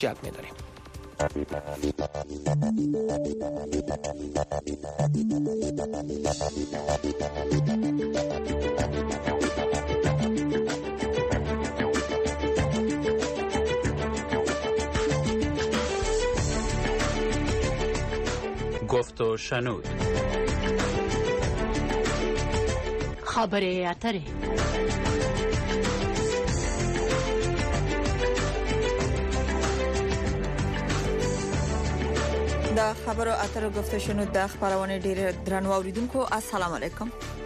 جلب می‌داریم. گفت و شنود. خبره اتره. د خبرو اترو گفته شنود د خبرونه ډیر درنو اوریدونکو السلام علیکم.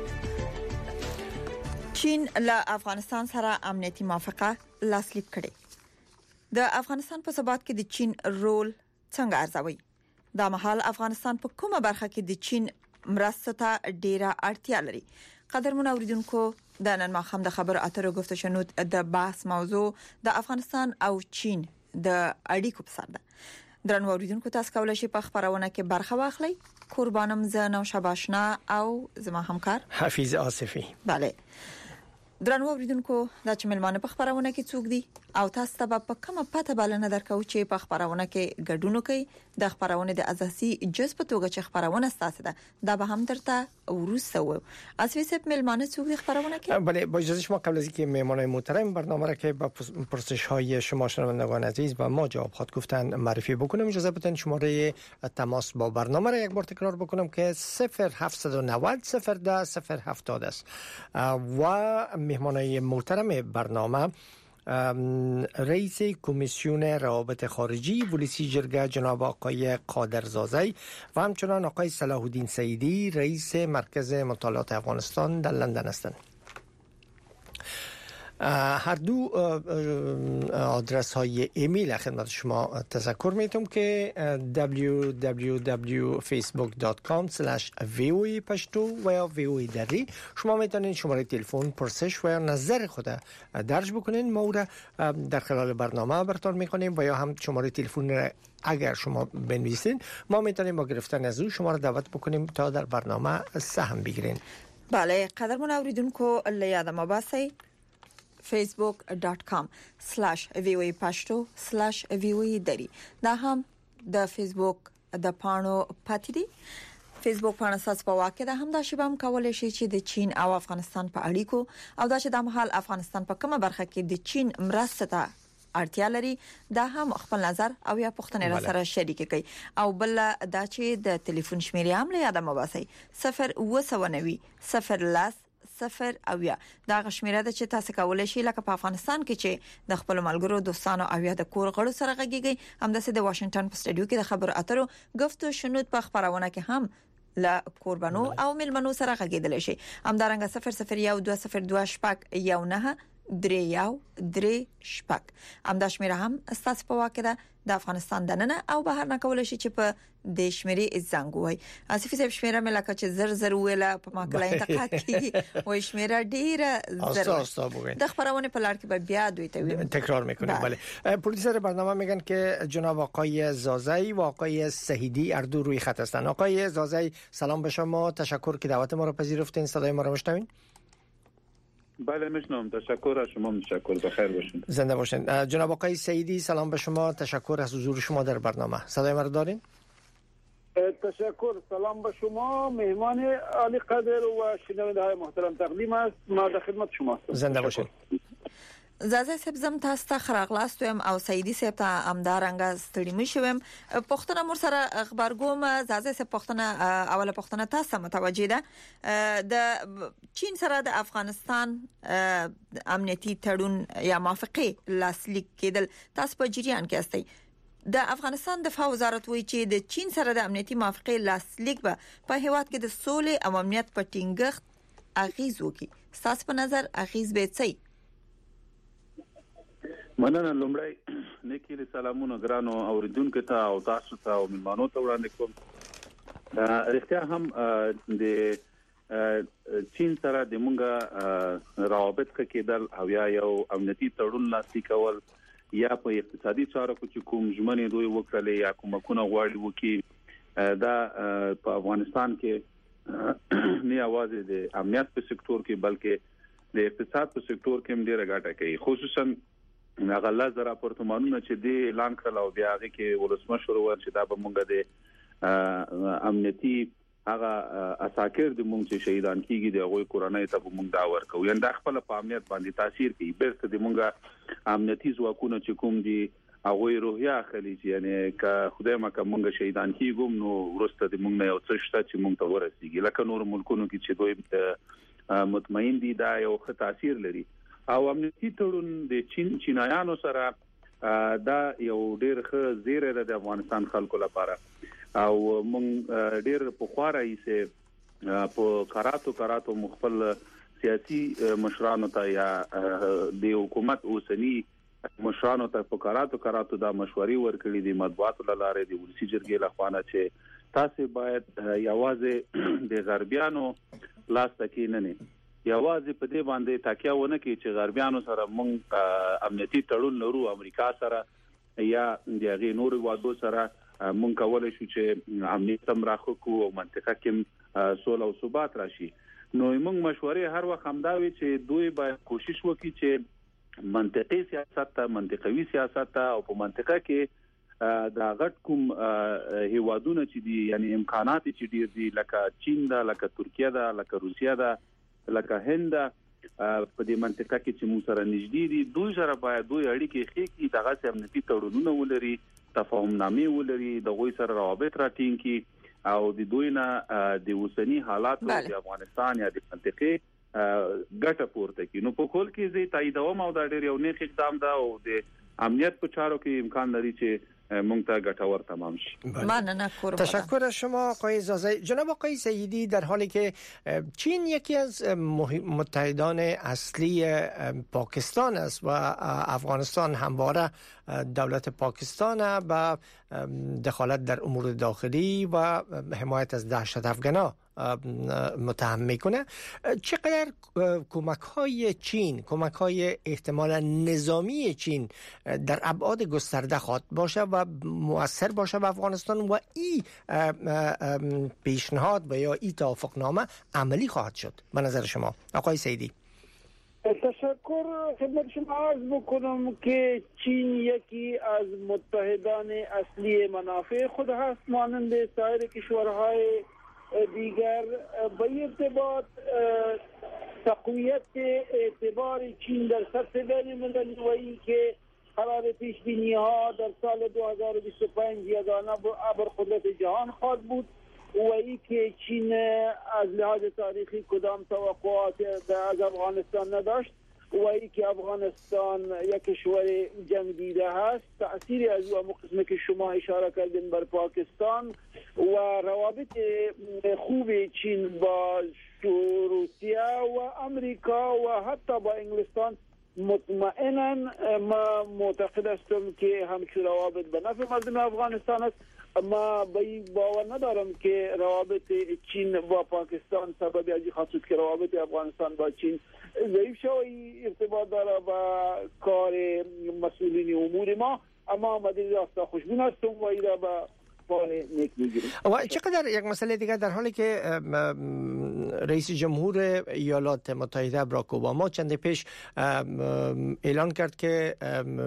چین له افغانستان سره امنیتي موافقه لاسلیک کړې. د افغانستان په ثبات کې د چین رول څنګه ارزوي؟ د مهال افغانستان په کومه برخه کې د چین مرسته ته ډیره اړتیا لري؟ قدرمن اوریدونکو د نن ماخام د خبرو اترو گفته شنود د بحث موضوع د افغانستان او چین د اړیکو په سر ده. درنو اوریدونکو تاسو کولای شئ په خبرونه کې برخه واخلئ. قربانم زنه شباشنا او زما همکار حفیظ آصفی. بله درنو اوریدونکو د چملمانه په خبرونه کې څوک دي او تاسو ته په کومه پته بلنه درکو چې په خبرونه کې ګډون کوي. د خبرونه د اساسي جز په توګه چې خبرونه ستاسو ده دا به هم درته ورسته و. اسوي سپ ملمانه څوک دي خبرونه کې؟ بله با اجازه شما قبل از اینکه مهمان محترم برنامه را که با پرسش های شما شنوندگان عزیز و ما جواب خواهد گفتن معرفی بکنم، اجازه بدین شماره تماس با برنامه را یک بار تکرار بکنم که 0790 010 070 است و مهمانای محترم برنامه رئیس کمیسیون روابط خارجی ولسی جرگه جناب آقای قادرزاده و همچنان آقای صلاح الدین سعیدی رئیس مرکز مطالعات افغانستان در لندن هستند. هر دو آدرس های ایمیل خدمت شما تذکر میتونم که www.facebook.com/voapashto و یا VOA دری. شما میتونید شماره تلفن پرسش و یا نظر خود درج بکنین، ما او را در خلال برنامه براتون میکنیم و یا هم شماره تلفن را اگر شما بنویسین ما میتونیم با گرفتن از او شما را دعوت بکنیم تا در برنامه سهم بگیرین. بله قدرمن اوریدونکو لیاد ما باسی facebook.com/voapashto/voa دری دا هم د فیسبوک د پاڼو پاتې دي. فیسبوک پاڼه اساس په واقع ده هم دا شی هم کولای شي چې د چین او افغانستان په اړیکو او دا چې د مهال افغانستان په کومه برخه کې د چین مرسته ته اړتیا لري دا هم خپل نظر او یا پوښتنه را سره شریک کړي. او بل دا چې د ټلیفون شمیرې هم له یاد مو باسي 0 0 او یا دا غشمیره ده چې تاسو کولای شئ لکه په افغانستان کې چې د خپل ملګرو دوستانو او یا د کور غړو سره غږیږي هم د واشنگټن په سټډیو کې د خبرو اترو گفتو شنود په خبرونه کې هم لا قربانو او ملمنو سره غږیدل شي. هم دارنګه 0012022 شپک یو نه درې شپک هم د شمیره هم اساس په واقع ده د افغانستان دننه او بهر نه کولای شي چې په د شمیرې زنګ وای. اسفي صاحب شمیره مې لکه چې زر ویله په ما کله انتقاد کیږي وای شمیره ډیره زر د خبرونه په لار کې به بیا دوی ته تکرار میکنه. بله پرودوسر برنامه میگن که جناب آقای زازی و آقای سهیدی هر دو روی خط هستن. آقای زازی سلام به شما، تشکر که دعوت ما را پذیرفتین. صدای ما را میشنوین؟ بله میشنم. تشکر از شما. تشکر، بخیر باشین. زنده باشین. جناب آقای سعیدی سلام به شما، تشکر از حضور شما در برنامه. صدای ما رو دارین؟ تشکر، سلام به شما مهمان عالی قدر و شنونده های محترم تقدیم است. ما در خدمت شما هستم. زنده باشین. زازه صاحب زم تاسو ته خراغلاستم او سعیدی صاحب ته امدارنګ ستړي مشوم. پښتنه مر سره خبرګوم. زازه صاحب پښتنه اوله پښتنه تاسو متوجه ده د چین سره د افغانستان امنیتي تړون یا موافقه لاسلیک کېدل تاسو په جریان کې استئ. د افغانستان دفاع وزارت وایي چې د چین سره د امنیتي موافقه لاسلیک به په هیواد کې د سولې او امنیت په ټینګښت اغیز وکړي. تاسو په نظر اغیز به څه؟ مننه. لومړی نیکی سلامونه ګرانو اوریدونکو ته او تاسو ته او مېلمانو ته وړاندې کوم. رښتیا هم د چین سره د مونږه روابط کېدل او یا یو امنیتي تړون لاسلیک کول یا په اقتصادي چارو کې کوم ژمنې دوی وکړلې یا کومکونه غواړي وکړي دا په افغانستان کې نه اواز د امنیت په سکتور کې بلکې د اقتصاد په سکتور کې هم ډیره ګټه کوي. خصوصا هغه زره اپارتمانونه چې د اعلان کړل او بیا هغه کې ولسمشر ور چې دا به مونږ د امنیتي هغه اساکر د مونږ چې شهیدان کیږي د هغه کورنۍ ته مونږ دا ورکو یان د خپل په امنیت باندې تاثیر کوي بیرته د مونږه امنیتي ځواکونه چې کوم دي هغه روحیه خلیج یعنی که خدای مکه مونږ شهیدان کیږم نو ورسته د مونږ یو څه شته چې مونږ ته ورسیږي لکه نور ملکونو کې چې دوی مطمئن دي دا یو ښه تاثیر لري او امنیتي تړون د چینایانو سره دا یو ډېر ښه زیری د افغانستان خلکو لپاره او مونږ ډېر په خوارای سه په کاراتو مخفل سیاسي مشرانو ته یا د حکومت اوسنی مشرانو ته په کاراتو دا مشورې ورکړي د مطبوعاتو لاره د ولسی جرګې لخوا چې تاسو باید یوازې د غربیانو لاس تکي نه یوازې په دې باندې تاکیا ونه کې چې غربیانو سره مونږ امنیتي تړون لرو امریکا سره یا د غي نور وادو سره مونږ کولای شو چې امنیت هم راخو او منطقه کې سول او ثبات راشي نو موږ مشورې هر وخت همداوي چې دوی باید کوشش وکړي چې منطقي منطقوي سیاست او په منطقه کې دا غټ کوم هیوادونه چې دي یعنی امکانات چې ډیر دي لکه چین دا لکه ترکیه دا لکه روسیا دا لکه هند په دې منطقه کې چې موږ سره نږدې دي دوی سره باید دوی اړیکې خېږي دغه امنیتي تړونونه ولري تفاهم نامې ولري د غوي سره روابط راټینګ کی او د دوی نه د اوسنی حالات د افغانستان یا د منطقې ګټه پورته کی نو په کول کې زی تاییدوم او دا ډېر یو نیک اقدام دا او د امنیت په چارو کې امکان لري چې مونږ ته ګټور تمام شي. ممنون. تشکر از شما آقای زازی. جناب آقای سیدی در حالی که چین یکی از متحدان اصلی پاکستان است و افغانستان همواره دولت پاکستان با دخالت در امور داخلی و حمایت از دهشت افغانا متهم میکنه چقدر کمک‌های چین کمک‌های احتمالاً نظامی چین در ابعاد گسترده خواهد باشه و مؤثر باشه به افغانستان و این پیشنهاد و یا این توافقنامه عملی خواهد شد به نظر شما آقای سیدی؟ تشکر خدمت شما عرض بکنم که چین یکی از متحدان اصلی منافع خود هست مانند سایر کشورهای دیگر به ارتباط تقویت اعتبار چین در سطح بین المللی و این که قرار پیش بینی ها در سال 2025 یگانه ابرقدرت جهان خواهد بود و این که چین از لحاظ تاریخی کدام توقعات از افغانستان نداشت و این که افغانستان یک کشور جنگ دیده هست تأثیری از اون قسم که شما اشاره کردین بر پاکستان و روابط خوب چین با روسیه و امریکا و حتی با انگلستان مطمئنا ما معتقد هستم که همچون روابط به نفع مردم افغانستان است اما باور ندارم که روابط چین با پاکستان سبب از این خاصیت که روابط افغانستان با چین ضعیف شوی ارتباط داره با کار مسئولین امور ما اما مدیر راستا خوشبین هستم و ایرا با و چقدر یک مسئله دیگر در حالی که رئیس جمهور ایالات متحده باراک اوباما چند پیش اعلان کرد که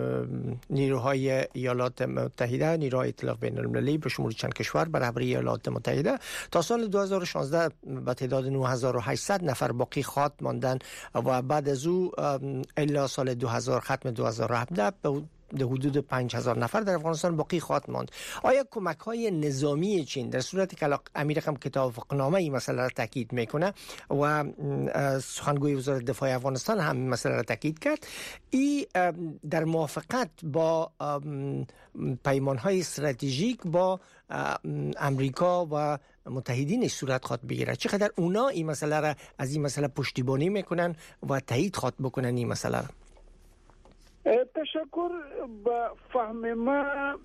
نیروهای ایالات متحده نیروهای ائتلاف بین المللی به شمول چند کشور بر رهبری ایالات متحده تا سال 2016 به تعداد 9800 نفر باقی خواهد ماندن و بعد از او الی سال 2000 ختم 2017 به حدود 5000 نفر در افغانستان باقی خواهد ماند. آیا کمک‌های نظامی چین در صورتی که امیر هم توافقنامه این مسئله را تاکید میکنه و سخنگوی وزارت دفاع افغانستان هم این مسئله را تاکید کرد این در موافقت با پیمان‌های استراتژیک با امریکا و متحدینش صورت خواهد بگیره چقدر اونا این مسئله را از این مسئله پشتیبانی میکنن و تایید خواهد بکنن این مسئله را؟ تشکر. به فهم ما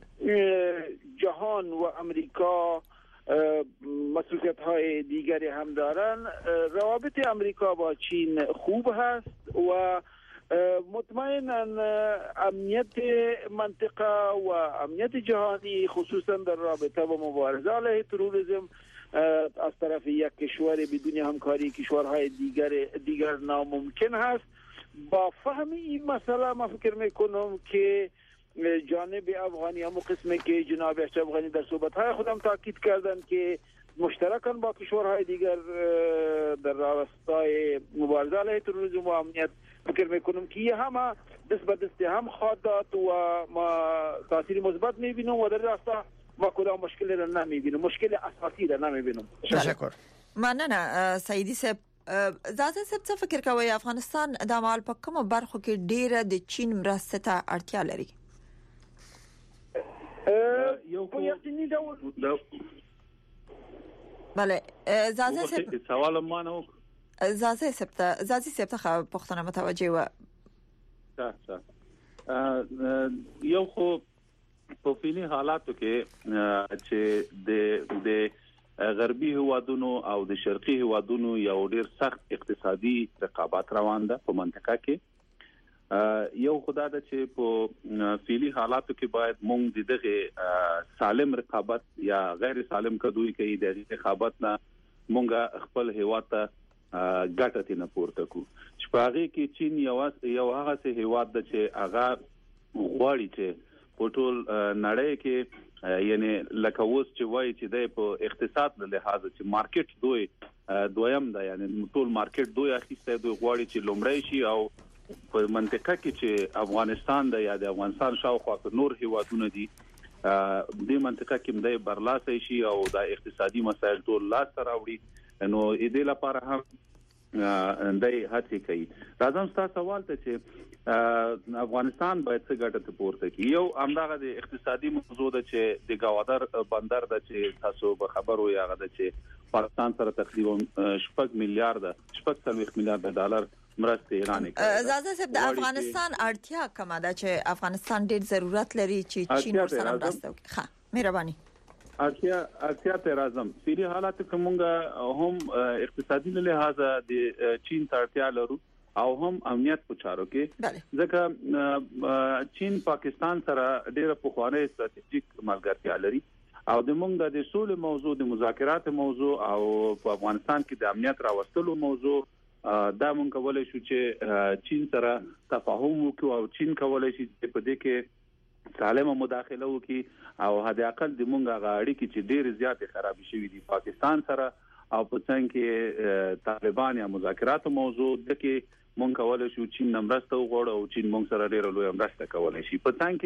جهان و امریکا مسئولیت های دیگری هم دارن. روابط امریکا با چین خوب هست و مطمئنا امنیت منطقه و امنیت جهانی خصوصا در رابطه با مبارزه علیه تروریسم از طرف یک کشور بدون همکاری کشورهای دیگر ناممکن هست با فهم این مسئله من فکر میکنم که جانب افغانی هم قسمی که جناب افغانی در صحبت‌های خودم تاکید کردن که مشترکاً با کشورهای دیگر در راستای مبارزه علیه تروریسم و امنیت فکر میکنم که یه همه دست به دست هم خواهد داد و ما تاثیر مثبت میبینم و در راستا ما کدام مشکلی را نمیبینم، مشکل اساسی را نمیبینم. تشکر. مننه سعیدی صاحب. زازه صاحب څه فکر کوي افغانستان د مال په کومه برخو کې ډیره د چین مرسته ته اړتیا لري؟ په یقیني ډول بله زازه صاحب سوال ما نه زازه صاحب ته پوښتنه متوجه و. یو خو په فعلی حالاتو کې چې د غربي هوادونو او د شرقي هوادونو یو ډیر سخت اقتصادي رقابت روان ده په منطقه کې. یو خدای د چې په فعلی حالاتو کې باید مونږ دغه سالم رقابت یا غیر سالم کدوې کوي د رقابت نه مونږ خپل هواد ته ګټه نه پورته کو. شپږی کې چین یو هغه څه هواد د چې هغه غواړي چې په ټول نړۍ کې یعنی لکه اوس چې وایي چې د په اقتصاد له لحاظ چې مارکیټ دویم ده، یعنی ټول مارکیټ دوی اخیسته دوی غواړي چې لومړی شي او په منطقه کې چې افغانستان د یا د افغانستان شاوخوا نور هیوادونه دي د منطقه کې د برلاسه شي او د اقتصادي مسایل ټول لاس راوړي. نو دې لپاره هم د هڅې کوي. راځم تاسو سوال ته چې افغانستان باید څه ګټه پورته کړي. یو همدغه د اقتصادي موضوع ده چې د گوادر بندر د چې تاسو به خبرو یاغه ده چې پاکستان سره تقریبا 6 میلیارډ ډالر مرسته اعلان کړه. زازه صاحب د افغانستان اړتیا کومه ده چې افغانستان ډېر ضرورت لري چې چین ورسره مرسته وکړي؟ ښه مهرباني. اړتیا ته راځم. فعلی حالات کومه هم اقتصادي له لحاظ د چین ترتیا لرو او هم امنیت په چارو کې، ځکه چین پاکستان سره ډېر پخوانی ستراتیژیک ملګرتیا لري او د موږ د سولې موضوع د مذاکرات موضوع او په افغانستان کې د امنیت راوستلو موضوع دا مونږ کولای شو چې چین سره تفاهم وکړو او چین کولای شي په دې کې سالمه مداخله وکړي او حد اقل د مونږ غاړي کې چې ډېر زیات خراب شي دي پاکستان سره او په څنګه کې طالبان یا مذاکرات موضوع د کې مونږ کولای شو چین نمرسته وغوړو او چین مونږ سره ډېر لوی مرسته کولای شي. په څنګه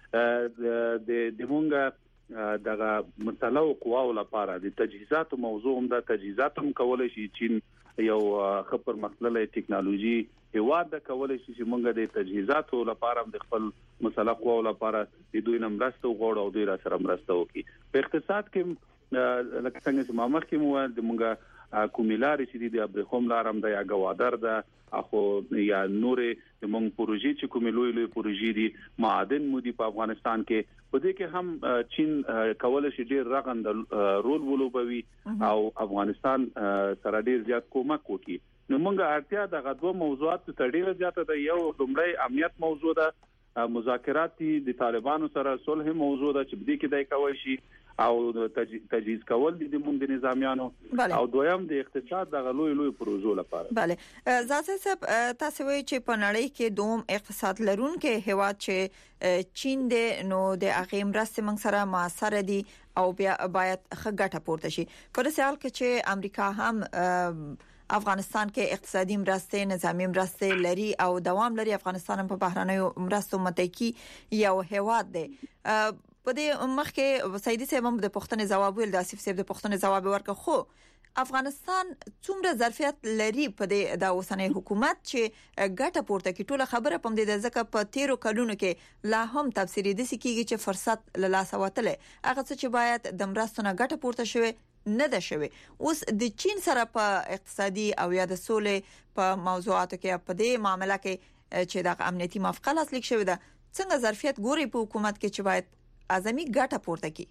کې د مونږ دغه مسله او قواو لپاره د تجهیزات موضوع هم د تجهیزات هم کولای شي چین یو خبر مخللې ټکنالوژي هواد د کولای شي چې مونږ د تجهیزاتو لپاره د خپل مسله قواو لپاره د دوی نمرسته وغوړو او دوی را سره مرسته وکړي. په اقتصاد کې لکه څنګه چې مامخ کې مو د مونږ کومیلاري چې د ابرخوم لارم د یا گوادر د اخو یا نورې د مونږ پروژې چې کومې لوی پروژې دي معادن مو دي په افغانستان کې په دې کې هم چین کولای شي ډېر رغند رول ولوبوي او افغانستان سره ډېر زیات کومک وکړي. نو مونږ اړتیا د غوډو موضوعات ته ډېر زیات د یو لومړی امنیت موضوع ده، مذاکرات د طالبانو سره صلح موضوع ده چې دې کې دای کوي شي او تجهیز کول د مونږ نظامیانو او دویم د اقتصاد د لوی پروژو لپاره. بله زازه صاحب تاسو وایي چې په نړۍ کې دوم اقتصاد لرونکي هیواد چې چین دی نو د اغه مرسته موږ سره موثر دي او بیا باید ښه ګټه پورته شي. کله سوال کې چې امریکا هم افغانستان کې اقتصادي مرسته نظامی مرسته لري او دوام لري، افغانستان په بهرانيو مرستو متکی یو هیواد دی. په دې مخ کې سعیدي صاحب هم د پښتنې جواب ویل، د اسف صاحب د پښتنې جواب ورکړ، خو افغانستان څومره ظرفیت لري په دې د اوسنۍ حکومت چې ګټه پورته کړي؟ ټول خبره پم دې د ځکه په 13 کلونو کې لا هم تفسیری د سکیږي چې فرصت له لاس وتله هغه څه چې باید د مرستو نه ګټه پورته شوي نه ده شوي. اوس د چین سره په اقتصادي او یا د سولې په موضوعاتو کې په دې معاملې کې چې د امنیتي موافقه لاسلیک شوې ده، څنګه ظرفیت ګوري په حکومت کې چې باید اعظمي ګټه پورته کړي؟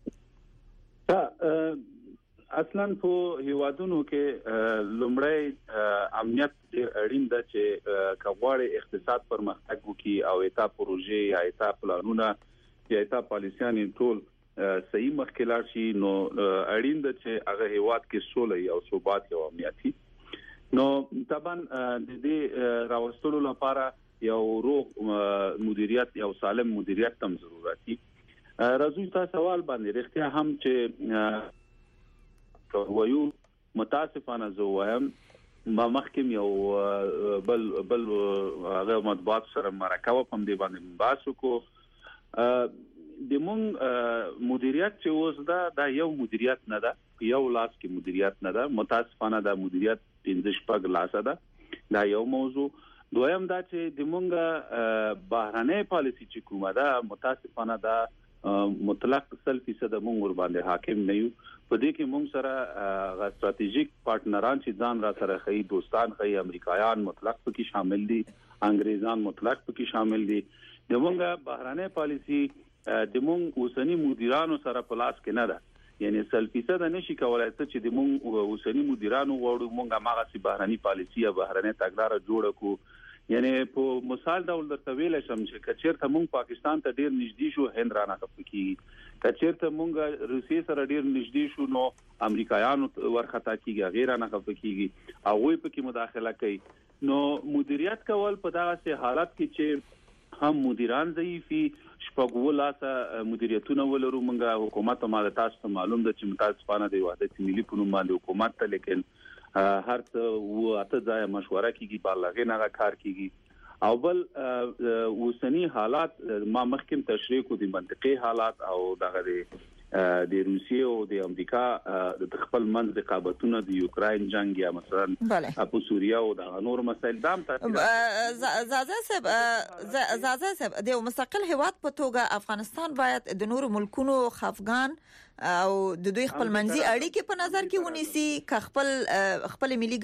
اصلا په هیوادونو کې لومړی امنیت اړین ده چې کغواړي اقتصاد پرمختګ وکړي او ایتا پروژې یا ایتا پلانونه یا ایتا پالیسیان ټول صحیح مخکلار شي. نو اړین ده چې هغه هیواد کې سولې او ثبات او امنیتي نو طبعا د دې راوستلو لپاره یو روغ مدیریت یو سالم مدیریت تم ضرورت دي. راځو تاسو سوال باندې رښتیا هم چې وایو متاسفانه زه وایم ما مخکې یو بل هغه مطبوعات سره مرکه په دې باندې باسو کو د مونږ مدیریت چې اوس دا یو مدیریت نه ده یو لاس کې مدیریت نه ده متاسفانه دا مدیریت 15 لاس ده دا یو موضوع. دویم دا چې د مونږ بهرنۍ پالیسی چې کومه ده متاسفانه دا مطلق 100% مونږ ور باندې حاکم نه یو. په دې کې مونږ سره استراتیژیک پارټنران چې ځان را سره خي دوستان خي امریکایان مطلق پکې شامل دي انګريزان مطلق پکې شامل دي. د مونږ بهرنۍ پالیسی د مونږ اوسنی مدیرانو سره پلاس کې نه ده یعنی 100% نشي کولای چې د مونږ اوسنی مدیرانو وړو مونږه ماغه سي بهرنۍ پالیسی یا بهرنۍ تګلارې جوړ کو. یعنی په مثال ډول درته ویل شم چې کچېرته مونږ پاکستان ته ډیر نږدې شو هند رانه کپکی کچېرته مونږ روسي سره ډیر نږدې شو نو امریکایانو ورختا کیږي غیر نه کپکیږي او وی پکې مداخله کوي. نو مدیریت کول په دغه حالت کې چې هم مدیران ضعیفي شپږولاسه مدیریتونه ولرو مونږه حکومت ما تاسو معلوم ده چې متاسفانه د وحدت ملي په نوم باندې حکومت ته لیکن هر څه اته ځای مشوره کیږي په لغې نه کار کیږي او بل اوسنی حالات ما مخکې تشریح کو دي منطقي حالات او دغه د روسیې او د امریکا د خپل منځ رقابتونه د یوکرين جنگ یا مثلا په سوریه او د نور مسایل دام زازا صاحب د مستقل هیواد په توګه افغانستان باید د نور ملکونو خفغان او د دوی خپل منځي اړیکې په نظر کې ونیسي ک خپل ملي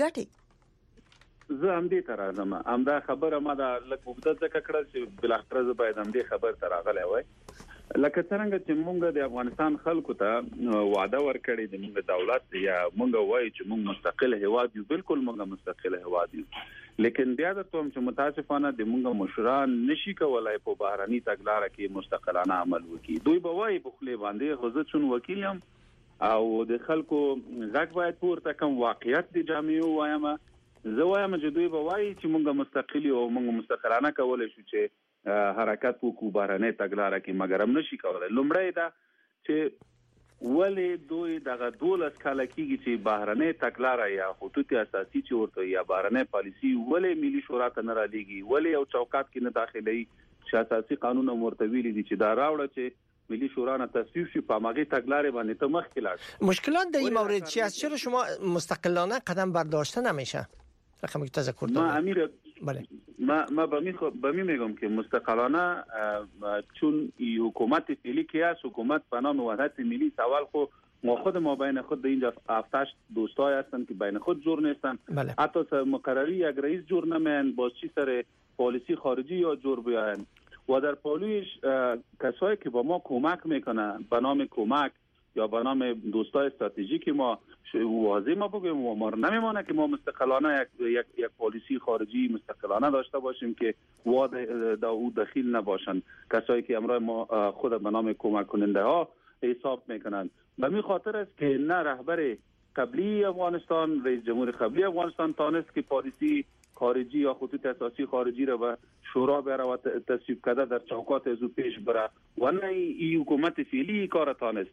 ګټې. زه هم دې تر راځم همدا خبره ما دا لکه وګړه ځکه کړل چې بل اخر زه باید هم دې خبر تر راغلی وای لکه څنګه چې مونږ د افغانستان خلکو ته وعده ورکړې د مونږ دولت یا مونږ وایي چې مونږ مستقل هیواد یو بالکل مونږ مستقل هیواد یو لیکن بیا د توم چې متاسفانه د مونږ مشران نشي کولای په بهرني تګلارې کې مستقلانه عمل وکړي. دوی به وایي په خپل باندې حضرتون وکیل یم او د خلکو غږ باید پورته کوم واقعیت د جامعو وایم زه وایم چې دوی به وایي چې مونږ مستقلی او مونږ مستقلانه کولای شو چې حرکت وکړو بهرنۍ تګلارې کې مګر هم نشي کولای. لومړی دا چې ولې دوی دغه 12 کال کېږي چې بهرنۍ تګلارې یا خطوط اساسي چې ورته یا بهرنۍ پالیسی ولې ملي شورا ته نه رالیږي ولې یو چوکاټ کې نه داخلي چې اساسي قانون مرتوی دي چې دا راوړه چې ملي شورا نه تصویب شي په ماغي تګلارې باندې ته مخکې لاړ. مشکلات در این مورد چی است؟ چرا شما مستقلانه قدم برداشته نمیشه؟ رقمی که تذکر دارم. ما امیر بله ما به می میگم که مستقلانه چون حکومت فعلی که است حکومت به نام وحدت ملی سوال خو ما بین خود اینجا 7-8 دوستای هستن که بین خود جور نیستن بله. حتی مقرری یک رئیس جور نمیان باز چی سر پالیسی خارجی یا جور بیاین و در پالویش کسایی که با ما کمک میکنن به نام کمک یا به نام دوستای استراتژیک ما واضح ما بگیم و ما نمیمانه که ما مستقلانه یک پالیسی خارجی مستقلانه داشته باشیم که او دخیل نباشند کسایی که امروز ما خود به نام کمک کننده ها حساب میکنند. به می خاطر است که نه رهبر قبلی افغانستان رئیس جمهور قبلی افغانستان تانست که پالیسی خارجی یا خطوط اساسی خارجی را به شورا بره و تصویب کرده در چوکات از او پیش بره و نه این حکومت فعلی کار تانست.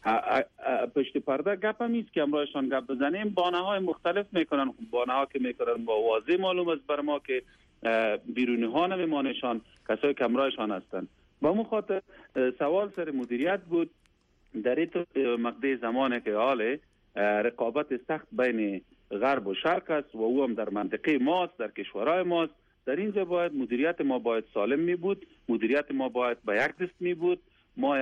پشت پرده گپ هم نیست که امروزشان گپ بزنیم بانه‌های مختلف میکنن بانه‌ها که میکنن با واضح معلوم است بر ما که بیرونی ها نمیمانشان کسایی که امروزشان هستند. با مخاطر سوال سر مدیریت بود در این مقطع زمانی که حال رقابت سخت بین غرب و شرق است و او هم در منطقه ماست در کشورهای ماست در اینجا باید مدیریت ما باید سالم می بود مدیریت ما باید به یک دست می بود ما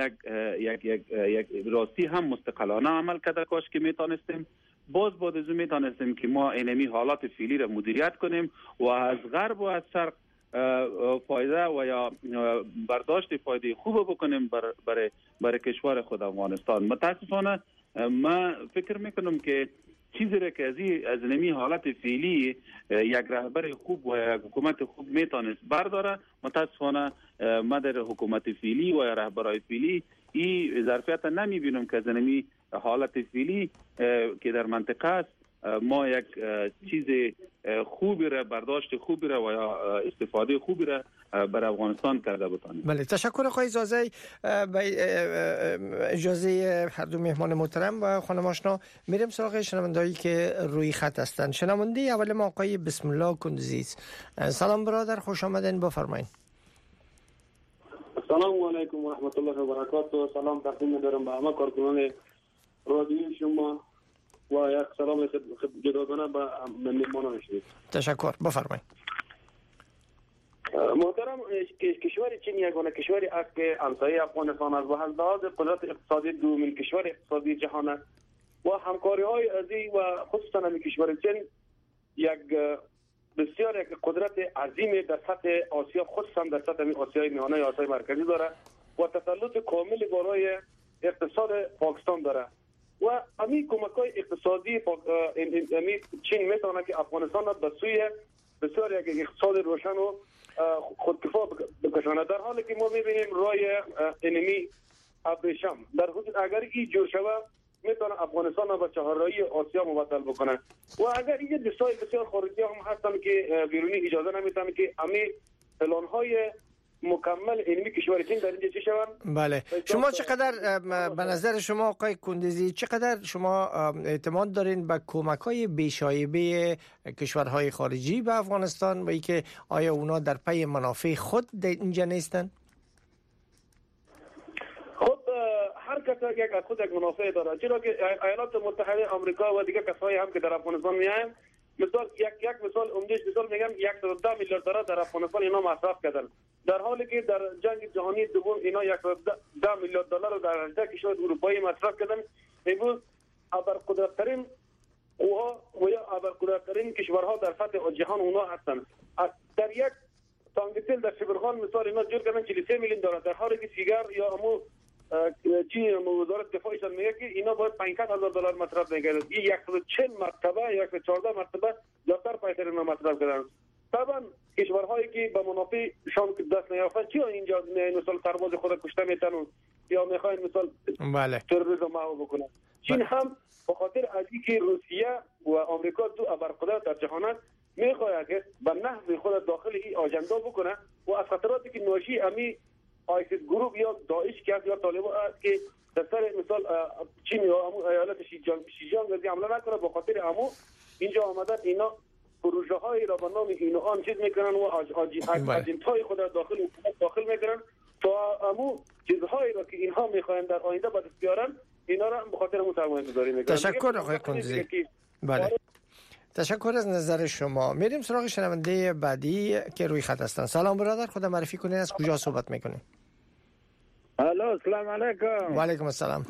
یک راستی هم مستقلانه عمل کرده کاش که میتونستیم باز از میتونستیم که ما اینمی حالات فعلی را مدیریت کنیم و از غرب و از شرق فایده و یا برداشت فایده خوب بکنیم برای کشور خود افغانستان. متاسفانه ما فکر میکنم که چیزی را که از اینمی حالت فعلی یک رهبر خوب و یک حکومت خوب میتونست برداره متاسفانه ما در حکومت فعلی و رهبرای فعلی این ظرفیت نمیبینم که از اینمی حالت فعلی که در منطقه است ما یک چیز خوبی را برداشت خوبی را و یا استفاده خوبی را بر افغانستان کرده بتانیم. بله، تشکر آقای زازی. اجازه هر دو مهمان محترم و خانم آشنا میریم سراغ شنوندهایی که روی خط هستند. شنونده اول ما آقای بسم الله کندزی است. سلام برادر، خوش آمدین، بفرمایید. سلام علیکم و رحمت الله و برکاته. سلام تقدیم می‌دارم به همه کارکنان رادیوی شما و یک سلام جداگانه به مهمانان شما. تشکر، بفرمایید. محترم، کشور چین یگانه کشوری است که همسایه افغانستان است و از لحاظ قدرت اقتصادی دومین کشور اقتصادی جهان است و همکاری‌های ازی و خصوصا همین کشور چین یک بسیار یک قدرت عظیم در سطح آسیا، خصوصا در سطح آسیای میانه یا آسیای مرکزی داره و تسلط کامل برای اقتصاد پاکستان داره و همین کمک‌های اقتصادی چین میتونه که افغانستان را به سوی بسیار یک اقتصاد روشن و خودکفا بکشانه، در حالی که ما میبینیم رای انمی ابریشم در حدود اگر این جور شود میتونه افغانستان را به چهارراهی آسیا مبدل بکنه و اگر این دوستای بسیار خارجی هم هستن که بیرونی اجازه نمیدن که همین پلان‌های مکمل علمی کشور چین در اینجا چی شوند. بله، شما چقدر به نظر شما آقای کندزی چقدر شما اعتماد دارین به کمک‌های بی‌شایبه کشورهای خارجی به افغانستان و اینکه آیا اونا در پی منافع خود اینجا نیستن؟ خود هر کس یک از خود یک منافع داره، چرا که ایالات متحده آمریکا و دیگر کسایی هم که در افغانستان میایم، مثال یک مثال عمدهش مثال میگم 110 میلیارد دلار در افغانستان اینا مصرف کردن، در حالی که در جنگ جهانی دوم اینا 110 میلیارد دلار رو در 18 کشور اروپایی مصرف کردن. امروز ابرقدرت‌ترین قوا و یا ابرقدرت‌ترین کشورها در سطح جهان اونا هستند. در یک تانگتل در شبرغان مثال اینا جور کردن 43 میلیون دلار، در حالی که سیگار یا امو چی وزارت دفاعشان میگه که اینا باید 500,000 دلار مصرف می‌کردن. این 140 مرتبه 114 مرتبه زیادتر پیسه رو مصرف کردن. طبعا کشورهایی که به منافع شان دست نیافتن چی اینجا مثلا سرباز خود کشته میتن یا میخواین مثال بله تروریسم محو بکنن. چین هم به خاطر از اینکه روسیه و آمریکا دو ابرقدرت در جهان است میخواد که به نحو خود داخل این آژاندا بکنه و از خطراتی که ناشی امی آیسیس گروپ یا داعش که یا طالبان است که در سر مثال چین یا ایالت شیجیانگ از حمله نکنه، به خاطر امو اینجا آمدن اینا پروژه های را به نام این و آن چیز میکنن و اجنت های خود داخل میکنن تا امو چیزهایی را که اینها میخواین در آینده به دست بیارن اینا را به خاطر مو سرمایه گذاری میکنن. تشکر آقای کندزی. بله، تشکر از نظر شما. میریم سراغ شنونده بعدی که روی خط هستن. سلام برادر، خود معرفی کنین، از کجا صحبت میکنین؟ الو، سلام علیکم. و علیکم السلام.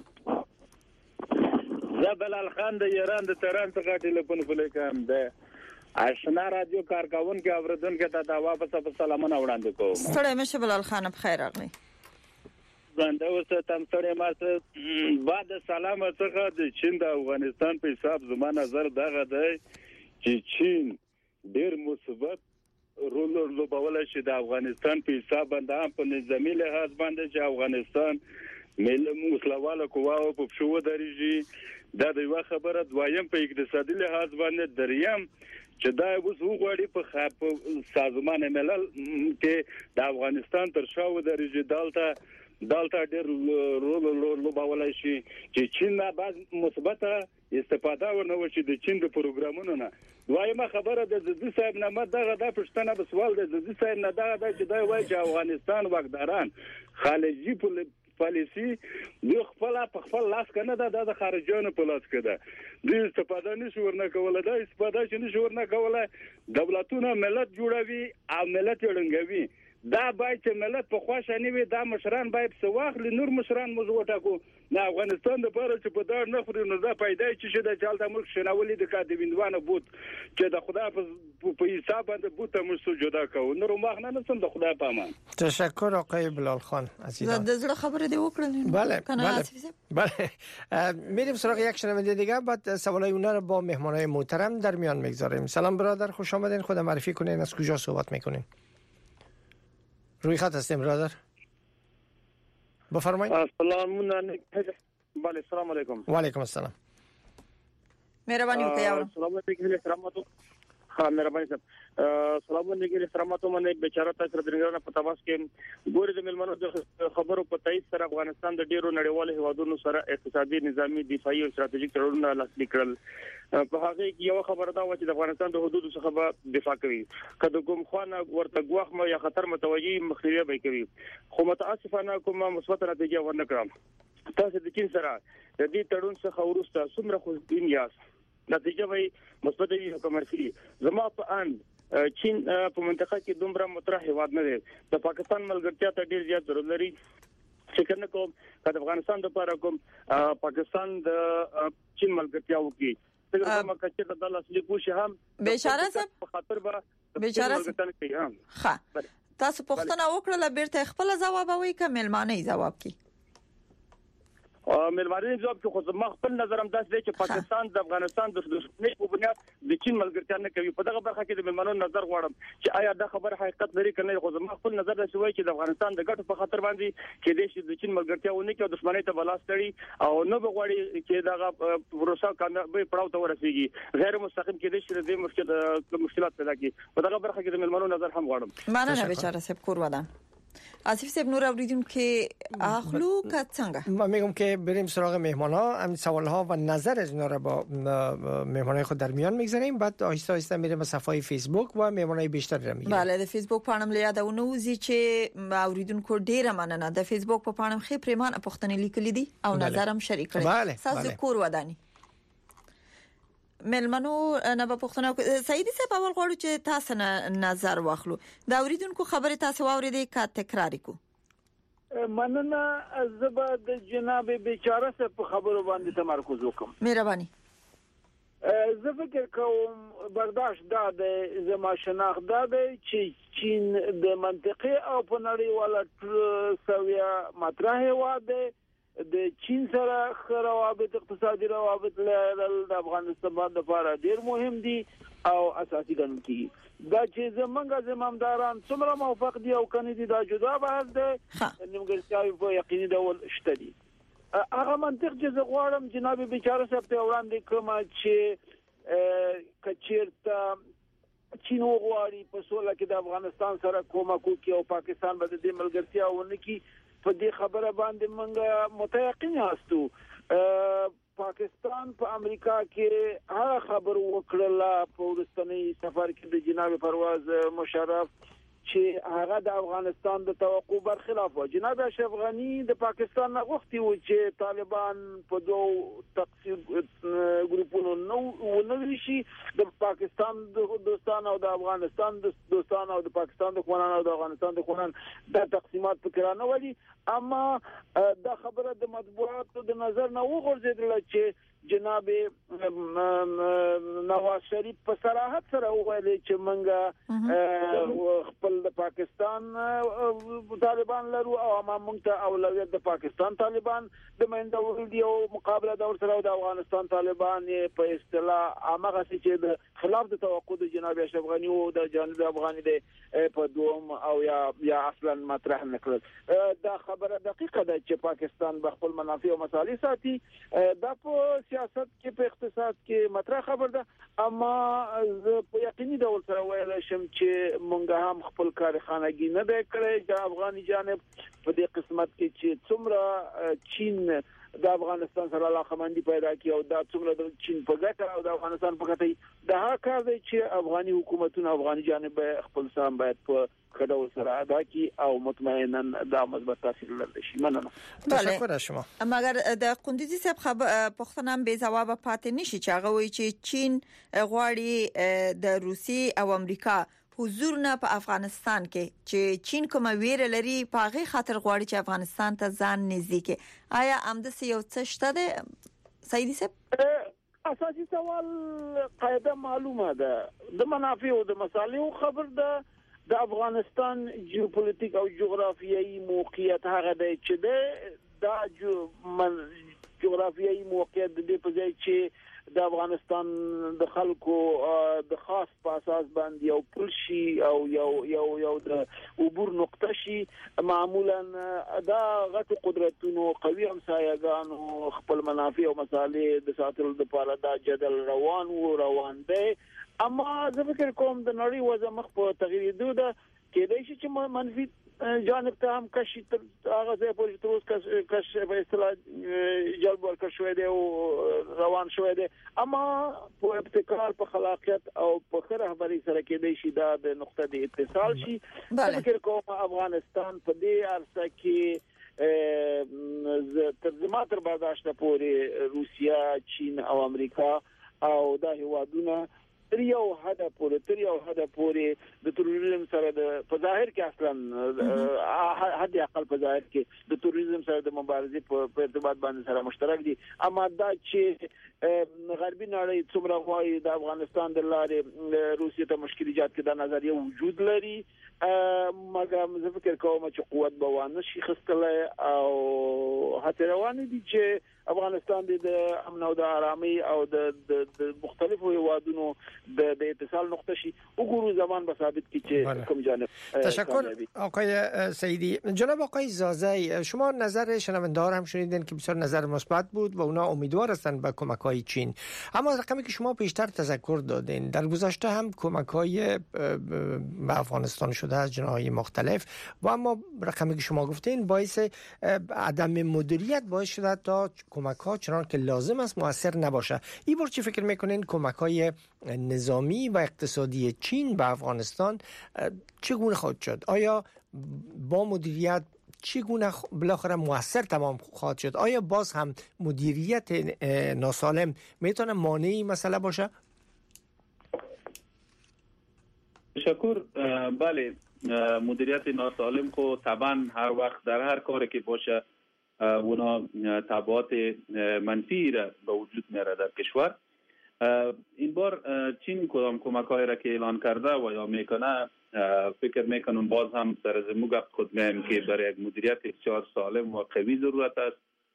زبلال خان د ایران د تهران څخه ټلیفون کوم ده آشنا رادیو کارکونکو اوریدونکو ته دا واپس سلامونه وړاندې کوم. ستړی مشه بلال خان، بخیر راغلی. زنده اوسه تم ستړی ماسه بعد سلام څخه د چین د افغانستان په حساب زما نظر دغه دی چې چین ډیر مثبت رول لوبولای شي د افغانستان په حساب باندې هم په نظامی لحاظ باندې چې افغانستان مسلواله قواو په شو درېږي. دا د یو خبره دوایم په اقتصادي لحاظ باندې دریم چې دا اوس وګړي په سازمان ملل کې د افغانستان تر شاو درېږي دالتا ډېر رول لوبولای شي چې چین نه بعد مثبته استفاده ورنوي د چین د پروګرامونو نه. دویمه خبره د زدي صاحب نه مدغه د پښتنه په سوال د زدي صاحب نه دا چې دا وایي چې افغانستان واکداران خارجي پالیسی دوی خپل لاس کنه د خارجيانو په لاس کې ده. دوی استفاده نشي ورنه کولای، دا استفاده چې نشي ورنه کولای دولتونه ملت جوړوي او ملت یړنګوي. دا باید چې ملت په خوښه وي، دا مشران باید څه واخلي، نور مشران موږ وټاکو. نه افغانستان د پاره چې په دار نه خوري نو دا پیدا چې شي د چالت ملک شناولي د کاډویندوانه بوت چې د خدای په حساب باندې بوت موږ جدا کوو، نور مخ نه نسم د خدای په امان. تشکر آقای بلال خان عزیزان. د زړه خبره دی وکړل. بله میریم سراغ یک شنونده دیگه، بعد سوالای اونا رو با مهمانای محترم در میان میگذاریم. سلام برادر، خوش آمدین، خود معرفی کنین، از کجا صحبت میکنین؟ روی خط هستیم برادر، بفرمایید. بله، سلام علیکم. و علیکم السلام. مهرباني وکړئ. سلام علیکم رحمت خان مهرباني صاحب سلام علیکم رحمت باندې بیچاره تاسو درنګرنه په تاسو کې ګوري د ملمنو د خبرو په تایید سره افغانستان د ډیرو نړیوالو هیوادونو سره اقتصادي نظامی دفاعي او ستراتیژیک تړونونه لاسلیک کړل. په هغه کې یو خبره دا و چې د افغانستان د حدودو څخه به دفاع کوي کله کوم خوانه ورته غوښمه یا خطر متوجي مخنیوي به کوي خو متاسفانه کومه مثبت نتیجه ورنکړه. تاسو د چین سره د دې تړون څخه ورسته څومره خوشبین یاست؟ نتیجه وي مثبت وي کومرسي زما په ان چین په منطقه کې دومره مترا هیواد نه دی د پاکستان ملګرتیا ته ډیر زیات ضرورت لري. فکر نه کوم چې افغانستان د لپاره کوم پاکستان د چین ملګرتیا وکړي څنګه ما کچې د الله اصلي کوشش هم بیچاره صاحب په خاطر به بیچاره ښه تاسو پوښتنه وکړه بیرته خپل جواب وایي که ملمانه جواب کی ملمانه جواب کې خو ما خپل نظر هم داسې دی چې پاکستان د افغانستان د دښمنۍ په بنیاد د چین ملګرتیا نه کوي. په دغه برخه کې د ملمانو نظر غواړم چې آیا دا خبره حقیقت لري کنه. خو ما خپل نظر داسې وایي چې د افغانستان د ګټو په خاطر باندې کې د چین ملګرتیا ونه کوي او دښمنۍ ته بلاس تړي او نه بغواړي چې دغه پروسه کنه به پړاو ته ورسیږي غیر مستقیم کې د مشکلات پیدا کوي. په دغه برخه کې د ملمانو نظر هم غواړم. مننه بیچاره صاحب کور ودان. آصف صاحب نور اوریدون که اخلو که څنګه من میگم که بریم سراغ مهمانا هم سوالها و نظر از اینا را با مهمانای خود در میان میگذاریم بعد آهسته آهسته میریم به صفحه فیسبوک و مهمانای بیشتر را میگیریم. بله د فیسبوک پاڼم له یادونه وزي چې اوریدونکو ډیره مننه د فیسبوک په پاڼم خې پریمان پښتنې لیکلې دي او نظرم شریک کړي. تاسو کور ودانی ملمنو نه په پښتنه سعیدی صاحب اول غواړو چې تاسو نظر واخلو دا اوریدونکو خبره تاسو واوریدې کا تکرار کو. مننه زبا د جناب بیچاره صاحب په خبرو باندې تمرکز وکم. مهرباني. زه فکر کوم برداشت دا د زما شناخت دا چې چین د منطقه او په نړیواله سویا مطرح واده د چین سره روابط اقتصادي روابط لرل د افغانستان لپاره ډیر مهم دي او اساسي ګڼل کیږي. دا چې زمونږ زمامداران څومره موافق دي او کني دي دا جدا بحث دی. نیمګړتیاوې په یقیني ډول شته دي. هغه منطق چې زه غواړم جناب بیچاره صاحب ته وړاندې کوم چې کچیرته چین وغواړي په سوله کې د افغانستان سره کومک وکړي او پاکستان به د دې ملګرتیا ونه کړي په دې خبره باندې موږ متيقن یاستو. پاکستان په امریکا کې هغه خبر وکړه په ورستنی سفر کې د جناب پرواز مشرف چې هغه د افغانستان د توقع برخلاف و. جناب اشرف غنی د پاکستان غوښتي و چې طالبان په دوه تقسیم ګروپونو نو شي د پاکستان د دوستان او د افغانستان د دوستان او د پاکستان د خوانان او د افغانستان د خوانان د تقسیمات فکرانه ولي. اما دا خبره د مطبوعاتو د نظر نه وغورځیدله چې جناب نواز شریف په صراحت سره وویل چې منګه خپل د پاکستان طالبان لرو او موږ ته اولویت د پاکستان طالبان د منځ دی او مقابله د ور سره د افغانستان طالبان په اصطلاح هغه چې د خلاف د توقع د جناب اشرف غنی او د جانب افغاني د په دوم او یا اصلا مطرح نکړل. دا خبره دقیقه ده چې پاکستان به خپل منافع او مصالح ساتي. دا په سیاست کې په اقتصاد کې مطرح خبر ده. اما په یقیني ډول سره ویل شم چې مونږ هم خپل کارخانګي نه ده کړې چې افغاني جانب په دې قسمت کې چې څومره چین د افغانستان سره علاقمندي پیدا کی او دا څومره د چین په ګټه او د افغانستان په ګټه دا کار دی چې افغاني حکومتونه افغاني جانب خپل سهم باید په کډو سره ادا کی او مطمئنا دا مثبت تاثیر لري شي. مننه. تشکر از شما. مگر د قندوزي صاحب پښتنه به جواب پاتې نشي چې هغه وایي چې چین غواړي د روسي او امریکا حضور نه په افغانستان کې چې چین کوم ویره لري په هغه خاطر غواړي چې افغانستان ته ځان نږدې کړي. آیا امدسه یو څه شته ده سعیدی صاحب؟ اساسي سوال قاعده معلومه ده د منافع او د مصالح خبر ده. د افغانستان جیوپولیټیک او جغرافیایي موقعیت هغه دی چې دا جغرافیایي موقعیت د دې په ځای چې د افغانستان د خلکو د خاص په اساس باندې یو پل شي او یو د عبور نقطه شي. معمولا دا غټ قدرتونو قوي همسایه‌ګانو خپل منافع او مصالح د ساتلو لپاره دا جدل روان دی. اما زه فکر کوم د نړۍ وضع مخ په تغییر ده کېدای شي چې منفي جانب ته هم کشي تر هغه ځای پورې تر اوسه کش په اصطلاح جلب ورکړ شوی دی او روان شوی دی. اما په ابتکار په خلاقیت او په ښه رهبري سره کېدای شي دا د نقطه د اتصال شي. فکر کوم افغانستان په دې عرصه کې تر برداشت پورې روسیا، چین او امریکا او دا هیوادونه تر یو حد پورې د تروریزم سره د په ظاهر کې اصلا حد اقل په ظاهر کې د تروریزم سره د مبارزې په ارتباط باندې سره مشترک دي. اما دا چې غربي نړۍ څومره غواړي د افغانستان د لارې روسیې ته مشکل ایجاد کړي دا نظریه وجود لري، مګر زه فکر کوم چې قوت به وانه شي خستله او هڅه روانه دي چې افغانستان د امن او د آرامي او د مختلفو هیوادونو د اتصال نقطه شي. وګورو زمان به ثابت کی چې کوم جانب. تشکر آقای سعیدی. جناب آقای زازی، شما نظر شنونده‌ها هم شنیدین که بسیار نظر مثبت بود و اونا امیدوار هستند به کمک‌های چین. اما رقمی که شما پیشتر تذکر دادین در گذشته هم کمک‌های به افغانستان شده از جناح‌های مختلف و اما رقمی که شما گفتین باعث عدم مدیریت باعث شده تا کمک‌ها چنان که لازم است مؤثر نباشه. این بار چی فکر میکنین کمک‌های نظامی و اقتصادی چین به افغانستان چگونه خواهد شد؟ آیا با مدیریت چگونه بالاخره مؤثر تمام خواهد شد؟ آیا باز هم مدیریت ناسالم میتونه مانعی مسئله باشه؟ تشکر. بله، مدیریت ناسالم خو طبعا هر وقت در هر کاری که باشه اونا تبعات منفی را به وجود میاره در کشور. این بار چین کدام کمک‌های را که اعلان کرده و یا میکنه فکر میکنم باز هم سر زموگ خود میایم که برای یک مدیریت بسیار سالم و قوی ضرورت است.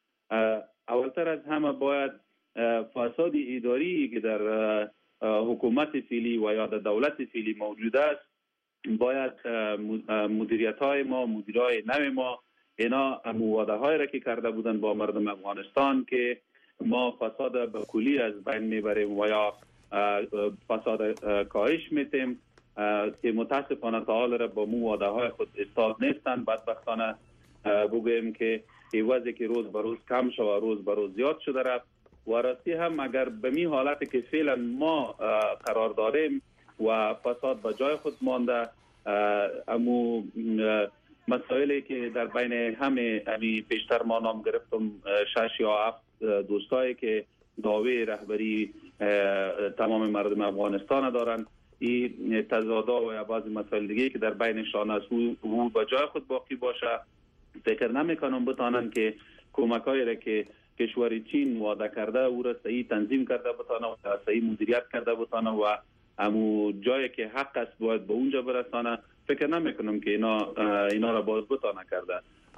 اولتر از همه باید فساد اداری که در حکومت فعلی و یا در دولت فعلی موجود است باید مدیریت‌های ما، مدیرای نو ما اینا وعده‌های را که کرده بودن با مردم افغانستان که ما فساد به کلی از بین میبریم و یا فساد کاهش میتیم که متاسفانه تا حال را با مو وعده‌های خود استاد نیستند. بدبختانه بگوییم که عوضی که روز به روز کم شد و روز به روز زیاد شده رفت و راستی هم اگر به می حالتی که فعلا ما قرار داریم و فساد به جای خود مانده، امو مسائلی که در بین همه پیشتر ما نام گرفتم 6 یا 7 دوستایی که دعوی رهبری تمام مردم افغانستان دارن، این تضادها و بعضی مسائل دیگه که در بینشان است او به جای خود باقی باشه. فکر نمیکنم بتانن که کمکایی را که کشور چین وعده کرده او را صحیح تنظیم کرده بتانه و صحیح مدیریت کرده بتانه و امو جایی که حق است باید به اونجا برسانه. فکر نمیکنم که اینا را باز بتانه کرده.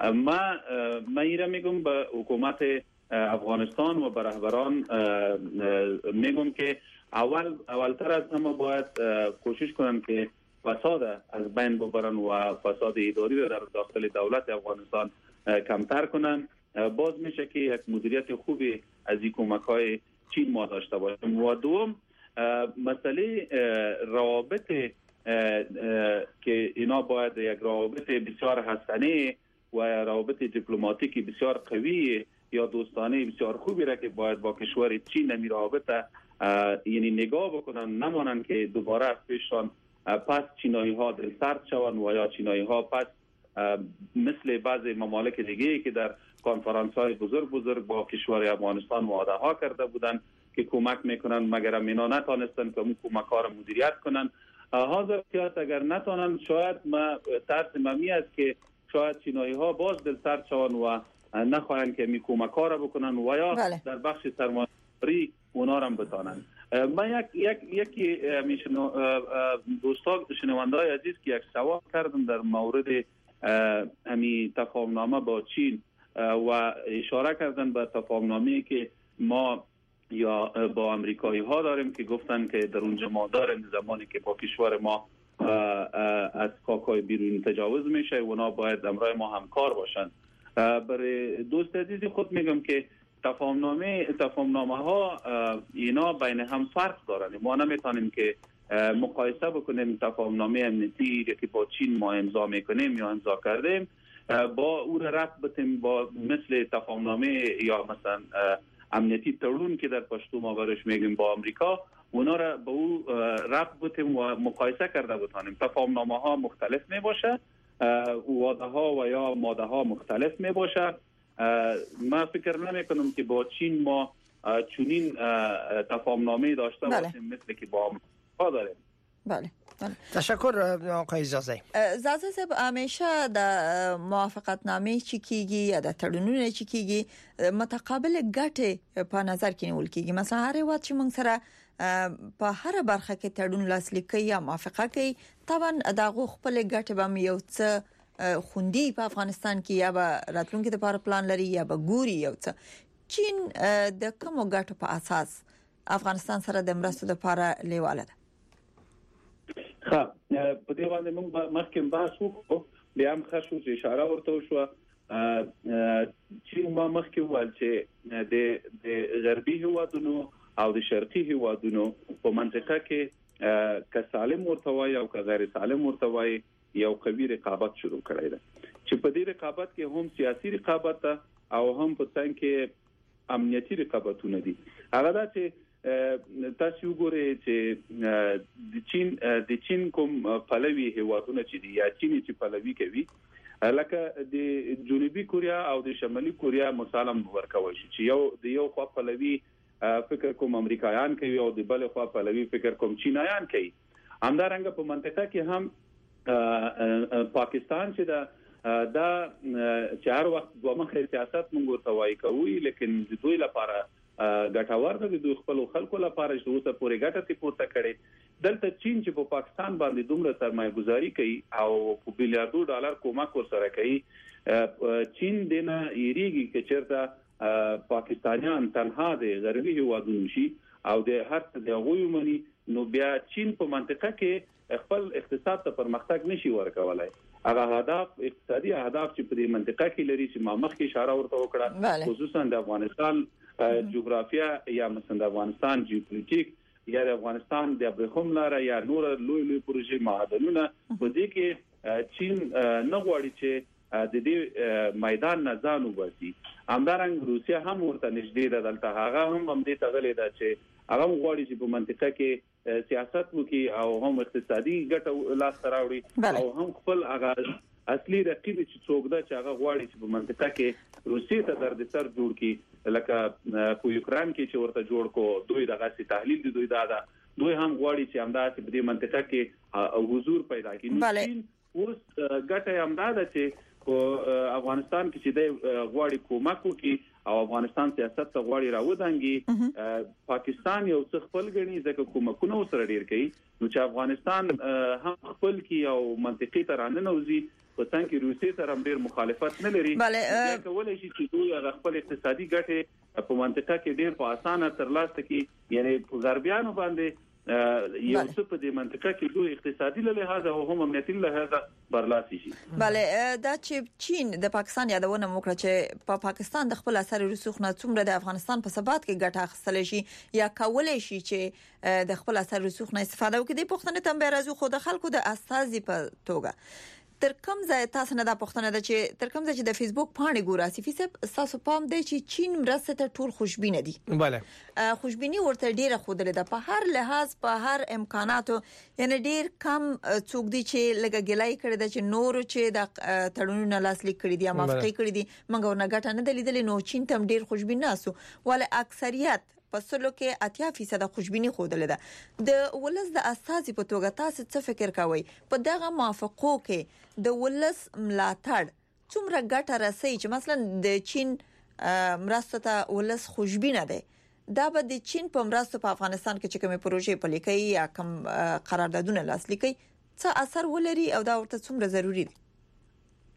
من ایره میگم به حکومت افغانستان و به رهبران میگم که اولتر از همه باید کوشش کنن که فساد از بین ببرن و فساد اداری را در داخل دولت افغانستان کمتر کنن. باز میشه که یک مدیریت خوبی از این کمک‌های چین ما داشته باشیم. و دوم مسئله روابط که اینا باید یک روابط بسیار حسنه و روابط دیپلماتیکی بسیار قوی یا دوستانه بسیار خوبی را که باید با کشور چین نمی روابط یعنی نگاه بکنن، نمانن که دوباره از پیششان پس چینایی ها دل سرد شوند و یا چینایی ها پس مثل بعضی ممالک دیگه که در کنفرانس های بزرگ با کشور افغانستان وعده ها کرده بودن که کمک میکنن مگر اینا نتانستن که اون کمک ها را مدیریت کنن. حاضر کیات اگر نتانن شاید ما ترس ممی است که شاید چینایی ها باز دل سرد شوند و نخواهند که می کمک ها را بکنن و یا در بخش سرمایه‌داری اونا را بتانن. من یکی دوستان شنونده‌های عزیز که یک سوال کردم در مورد همین تفاهمنامه با چین و اشاره کردن به تفاهمنامه‌ای که ما یا با آمریکایی ها داریم که گفتن که در اونجا ما داریم زمانی که با کشور ما از خاک‌های بیرون تجاوز میشه اونا باید همراه ما همکار باشن. برای دوست عزیز خود میگم که تفاهمنامه ها اینا بین هم فرق دارن. ما نمیتونیم که مقایسه بکنیم تفاهمنامه امنیتی که با چین ما امضا میکنیم یا امضا کردیم با او را ربط بتیم با مثل تفاهمنامه یا مثلا امنیتی تړون که در پشتو ما برش میگیم با آمریکا، اونا را با او ربط بتیم و مقایسه کرده بتانیم. تفاهمنامه ها مختلف می باشه، وعده ها و یا ماده ها مختلف می باشه. من فکر نمی کنم که با چین ما چنین تفاهمنامه داشته باشیم مثل که با آمریکا داریم. بله. تشکر آقای زازی. زازی صاحب همیشه د موافقت نامې چې کیږي یا د تړونونو چې کیږي متقابل ګټه په نظر کې نیول کیږي. مثلا هر وخت چې موږ سره په هر برخه کې تړون لاسلیک یا موافقه کوي طبعا دغه خپل ګټه به یو څه خوندي په افغانستان کې یا به راتلونکي لپاره پلان لري یا به ګوري یو څه. چین د کوم ګټه په اساس افغانستان سره د مرستو لپاره لیواله ده؟ ها په دې باندې موږ مخکې بحث وکړو، بیا هم خاصو اشاره ورته وشو چې ما مخکې وویل چې د غربي هیوادونو او د شرقي هیوادونو په منطقه کې که سالم ورته وایي او که غیر سالم ورته وایي یو قوي رقابت شروع کړی ده چې په دې رقابت کې هم سیاسي رقابت ده او هم په څنګه کې امنیتي رقابتونه دي. هغه دا چې تاسو وګورئ چې د چین کوم پلوي هیوادونه چې دي یا چین چې پلوي کوي لکه د جنوبي کوریا او د شمالي کوریا مثالم ورکوي چې یو خوا پلوي فکر کوم امریکایان کوي او د بل خوا پلوي فکر کوم چینایان کوي. همدارنګه په منطقه کې هم پاکستان چې دا چهار وخت دوه مخه سیاست موږ ورته وایي کوي لیکن د دوی لپاره ګټور ده، د خپل خلکو لپاره چې اوسه پورې ګټه پورته کړي. دلته چین چې په پاکستان باندې دومره سرمایه گذاري کوي او په بلیاردو ډالر کومک ورسره کوي، چین دنه یریږي چې چیرته پاکستانیان تنها د غربي هیوادونو شي او د هر څه د غوي مني، نو بیا چین په منطقه کې خپل اقتصاد ته پرمختګ نشي ورکولای. هغه اهداف اقتصادي اهداف چې په دې منطقه کې لري چې ما مخکې اشاره ورته وکړه، خصوصا د افغانستان جغرافیا یا مثلا د افغانستان جیوپولیټیک یا د افغانستان د ابرخوم لاره یا نور لوی پروژې معادنونه په دې کې چین نه غواړي چې د دې میدان نه ځان وباسي. همدارنګه روسیا هم ورته نږدې ده، دلته هغه هم دې تغلې ده چې هغه غواړي چې په منطقه کې سیاست وکړي او هم اقتصادي ګټه لاس راوړي او هم خپل هغه اصلي رقیب چې څوک ده چې هغه غواړي چې په منطقه کې روسیې ته درد سر جوړ کړي، لکه په یوکران کې چې ورته جوړ کو دوی دغه سي تحلیل دي، دوی دوی هم غواړي چې همداسې په دې منطقه کې حضور پیدا کړي. اوس ګټه همدا ده چې په افغانستان کې چې د غواړي کومک وکړي او افغانستان سیاست ته غواړي راودانګي، پاکستان یو څه خپل غني ځکه کومکونه سره ډیر کوي، نو چې افغانستان هم خپل کې او منطقي ترانه نوزي په څنګه روسي سره ډیر مخالفت نه لري، کولای شي چې دوی خپل اقتصادي ګټه په منطقه کې ډیر په اسانه ترلاسه کړي. یعنی په غربیانو باندې یو څه په دې منطقه کې دوی اقتصادي له لحاظه او هم امنیتي له لحاظه برلاسي شي. بله دا چې چین د پاکستان یادونه وکړه چې په پاکستان د خپل اثر رسوخ نه څومره د افغانستان په ثبات کې ګټه اخیستل شي یا کولای شي چې د خپل اثر رسوخ نه استفاده وکړي. د پښتنې تم به راځو خو د خلکو د استازي په توګه تر کوم ځای تاسو نه دا پښتنه ده چې تر کوم ځای چې د فیسبوک پاڼې ګورئ صفي صاحب تاسو پام دی چې چین مرسته ته ټول خوشبینه دي. بله خوشبینی ورته ډیره خوده ده په هر لحاظ په هر امکاناتو، یعنی ډیر کم څوک دي چې لګ ګلای کړي د چې نور چې د تړونونو لاسلیک کړي دي یا موافقه کړي دي موږ ورنه ګټه نه دلیدل، نو چین تم ډیر خوشبین ناسو ول اکثریت پسلو کې 80% خوشبینی خوده ده. د ولس د اساسي په توګه تاسو څه فکر کوئ په دغه موافقو کې د ولس ملاتړ څومره ګټه رسي چې مثلا د چین مرسته ته ولس خوشبینه ده، دا به د چین په مرسته په افغانستان کې چې کومه پروژې په لیکي یا کوم قراردادونه لاسلیکي څه اثر ولري او دا ورته څومره ضروری دي؟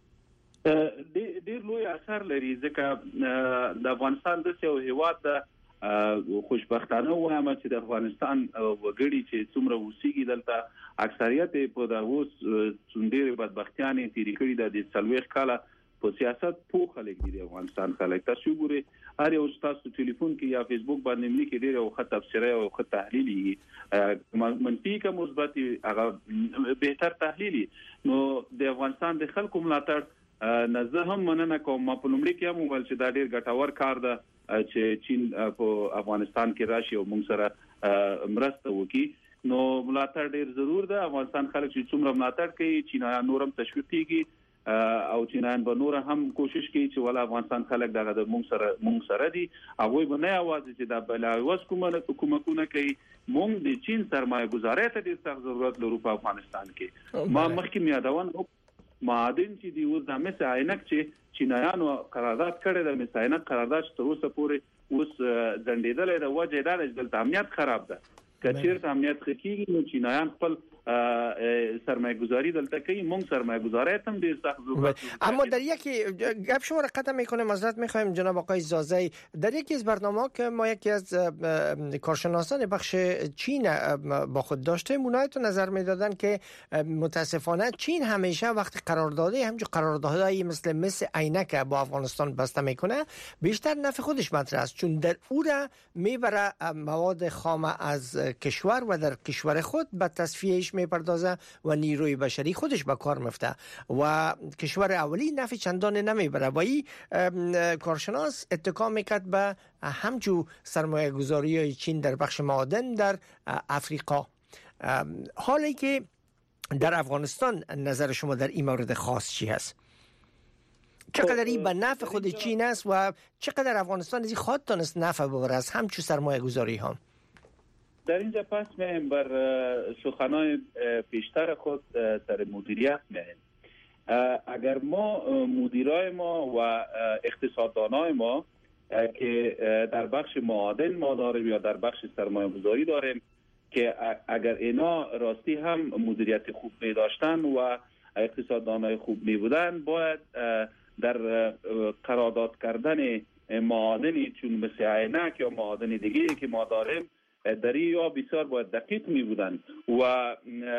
ډیر لوی اثر لري ځکه د افغانستان د یو هیواد خوشبختانه و هم چې د افغانستان وګړي چې څومره وسیږي دلته اکثریت په د اوس څومره بدبختیانې تیری کړي د 30 کاله په سیاست په خلک دي افغانستان خلک تاسو ګوري هر یو تاسو ټلیفون کې یا فیسبوک باندې ملي کې ډیر او خط تفسیره او خط تحلیلي منفي کا مثبت هغه بهتر تحلیلي نو د افغانستان د خلکو ملاتړ نزه هم مننه کوم په لومړي کې هم ول چې دا ډیر ګټور کار ده چې چین په افغانستان کې راشي او موږ سره مرسته وکړي نو ملاتړ ډیر ضرور ده افغانستان خلک چې څومره ملاتړ کوي چین نورم تشویق کیږي او چینایان به نور هم کوشش کوي چې ول افغانستان خلک دغه د موږ سره دي هغه به نه आवाज چې د بلاوس کومه کوي موږ د چین سرمایه گذارۍ ته ډیر سخت ضرورت لرو په افغانستان کې ما مخکې میادون معادن چې دی اوس د مس عینک چې چینایانو قرارداد کړی د مس عینک قرارداد تر اوسه پورې اوس ځنډیدل د وجه دا د امنیت خراب ده کچیر امنیت خکېږي نو چینایان خپل سرمایه گذاری دلته کوي مونږ سرمایه گذاری هم ډیر سخت ضرورت اما در یکی گپ شما را قطع میکنه معذرت میخوایم جناب آقای زازی در یکی از برنامه‌ها که ما یکی از کارشناسان بخش چین با خود داشتیم اونها تو نظر میدادن که متاسفانه چین همیشه وقتی قراردادی همچون قراردادهای مثل عینک با افغانستان بسته میکنه بیشتر نفع خودش مطرح است چون در او را میبره مواد خام از کشور و در کشور خود به تصفیهش میپردازه و نیروی بشری خودش به کار میفته و کشور اولی نفع چندان نمیبره و این کارشناس اتکا میکرد به همچون سرمایه گذاری های چین در بخش معادن در افریقا. حالی که در افغانستان نظر شما در این مورد خاص چی هست؟ چقدر این به نفع خود چین است و چقدر افغانستان از این خواهد تانست نفع ببره از همچون سرمایه گذاری ها؟ در اینجا پس میایم بر سخنان پیشتر خود سر مدیریت میایم. اگر ما مدیرای ما و اقتصاددانای ما که در بخش معادن ما داریم یا در بخش سرمایه گذاری داریم که اگر اینا راستی هم مدیریت خوب می داشتن و اقتصاددانای خوب می بودن باید در قرارداد کردن معادنی چون مثل عینک یا معادن دیگه که ما داریم دری یا بسیار باید دقیق می بودن و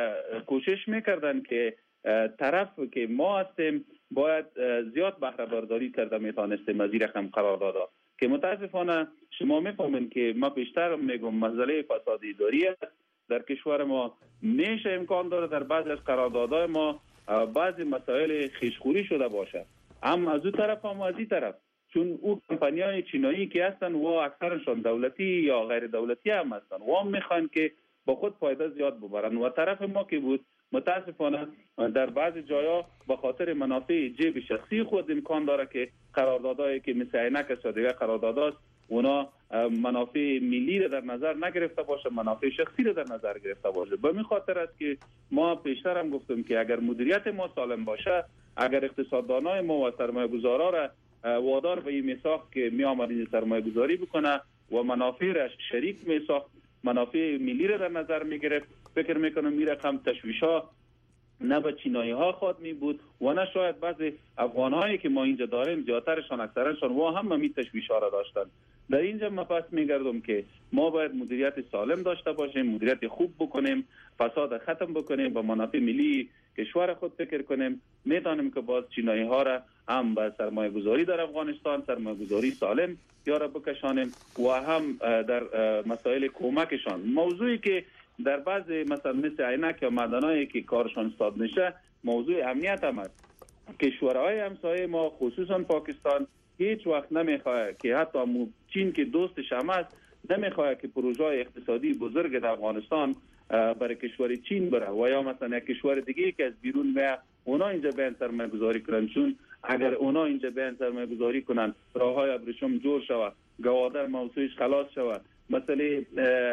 کوشش می کردن که طرف که ما هستیم باید زیاد بهره برداری کرده می تانستیم از این رقم قراردادا که متاسفانه شما می فهمین که ما بیشتر میگم مسئله فساد اداری است در کشور ما میشه امکان داره در بعضی از قراردادهای ما بعضی مسائل خیشخوری شده باشه هم از اون طرف هم از این طرف چون او کمپانیای چینایی که هستن و اکثرشون دولتی یا غیر دولتی هم هستن و هم میخوان که با خود فایده زیاد ببرن و طرف ما که بود متاسفانه در بعضی جایا به خاطر منافع جیب شخصی خود امکان داره که قراردادهایی که مثل عینک است یا دیگر قرارداداست اونا منافع ملی را در نظر نگرفته باشه منافع شخصی را در نظر گرفته باشه به این خاطر است که ما پیشتر هم گفتم که اگر مدیریت ما سالم باشه اگر اقتصاددانای ما و سرمایه‌گذارا را وادار به این میثاق که می آمد این سرمایه گذاری بکنه و منافع را شریک میثاق منافع ملی را در نظر می گرفت فکر میکنم این رقم تشویش‌ها نه به چینایی ها خواد می بود و نه شاید بعضی افغان هایی که ما اینجا داریم زیادترشان اکثرشان و هم می تشویش ها را داشتن. در اینجا من پس میگردم که ما باید مدیریت سالم داشته باشیم مدیریت خوب بکنیم فساد ختم بکنیم با منافع ملی کشور خود فکر کنیم میدانیم که باز چینایی ها را هم به سرمایه گذاری در افغانستان سرمایه گذاری سالم یارا بکشانیم و هم در مسائل کمکشان موضوعی که در بعض مثل عینک یا معدنایی که کارشان استاد میشه موضوع امنیت هم است کشورهای همسایه ما خصوصا پاکستان هیچ وقت نمیخواد که حتی چین که دوستش هم است نمیخواد که پروژه اقتصادی بزرگ در افغانستان برای کشور چین بره و یا مثلا یک کشور دیگه که از بیرون میاد اونا اینجا بیان سرمایه گذاری کنن چون اگر اونا اینجا بیان سرمایه گذاری کنن راههای ابریشم جور شود گوادر موضوعش خلاص شود مثلا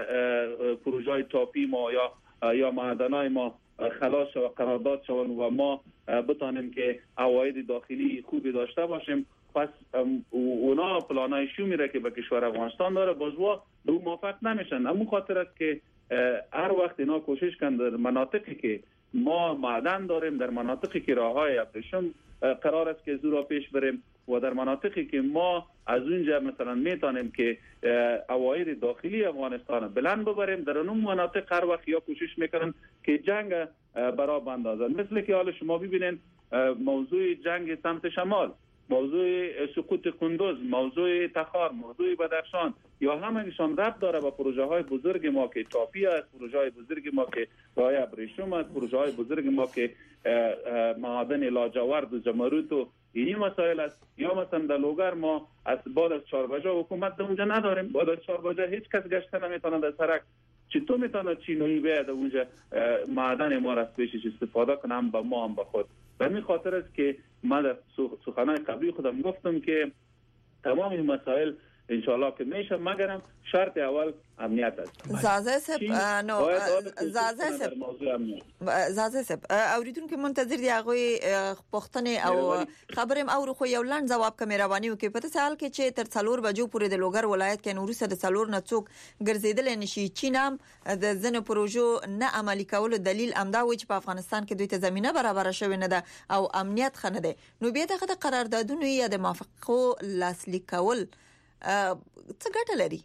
پروژه تاپی ما یا معدنای ما خلاص شود قرارداد شون و ما بتانیم که عواید داخلی خوبی داشته باشیم پس اونا پلانای شو میره که به کشور افغانستان داره بازوا به اون موافق نمیشن همون خاطر است که هر وقت اینا کوشش کردن در مناطقی که ما معدن داریم در مناطقی که راههای ابریشم قرار است که زورا پیش بریم و در مناطقی که ما از اونجا مثلا میتونیم که عواید داخلی افغانستان بلند ببریم، در اون مناطق هر وقت یا کوشش میکنن که جنگ برا بندازن. مثل که حالا شما ببینید موضوع جنگ سمت شمال، موضوع سقوط قندوز، موضوع تخار، موضوع بدخشان، یا همه‌شان ربط داره با پروژه های بزرگ ما که چاپی است، پروژه های بزرگ ما که رای ابریشم است، پروژه های بزرگ ما که معادن لاجورد و جمرود و اینی مسائل است. یا مثلا در لوگر ما از بعد از 4 بجه حکومت در اونجا نداریم، بعد از 4 بجه هیچ کس گشته نمیتونه در سرک. چطور میتونه چینی بیاد اونجا معدن ما را از پیشش استفاده کنه، هم با ما هم با خود. به این خاطر است که من در سخنان قبلی خودم گفتم که تمام این مسائل انشالله که میشه، مگرم شرط اول امنیت است. زازه سب اوریدون که منتظر دی هغه پښتنه او خبرم او خو یو لاند جواب کمروانی وکي په تاسو حال کې چې تر 4 بجو پورې د لوګر ولایت کې نورسه د 4 نه څوک ګرځیدل نشي. چینام د زنه پروژو نه عملي کول دلیل امدا و چې په افغانستان کې دوی ته زمينه برابر شوی نه ده او امنیت خنه ده. نو بیا دغه قراردادونه یا د موافقو لاسلیک کول څه ګټه لري؟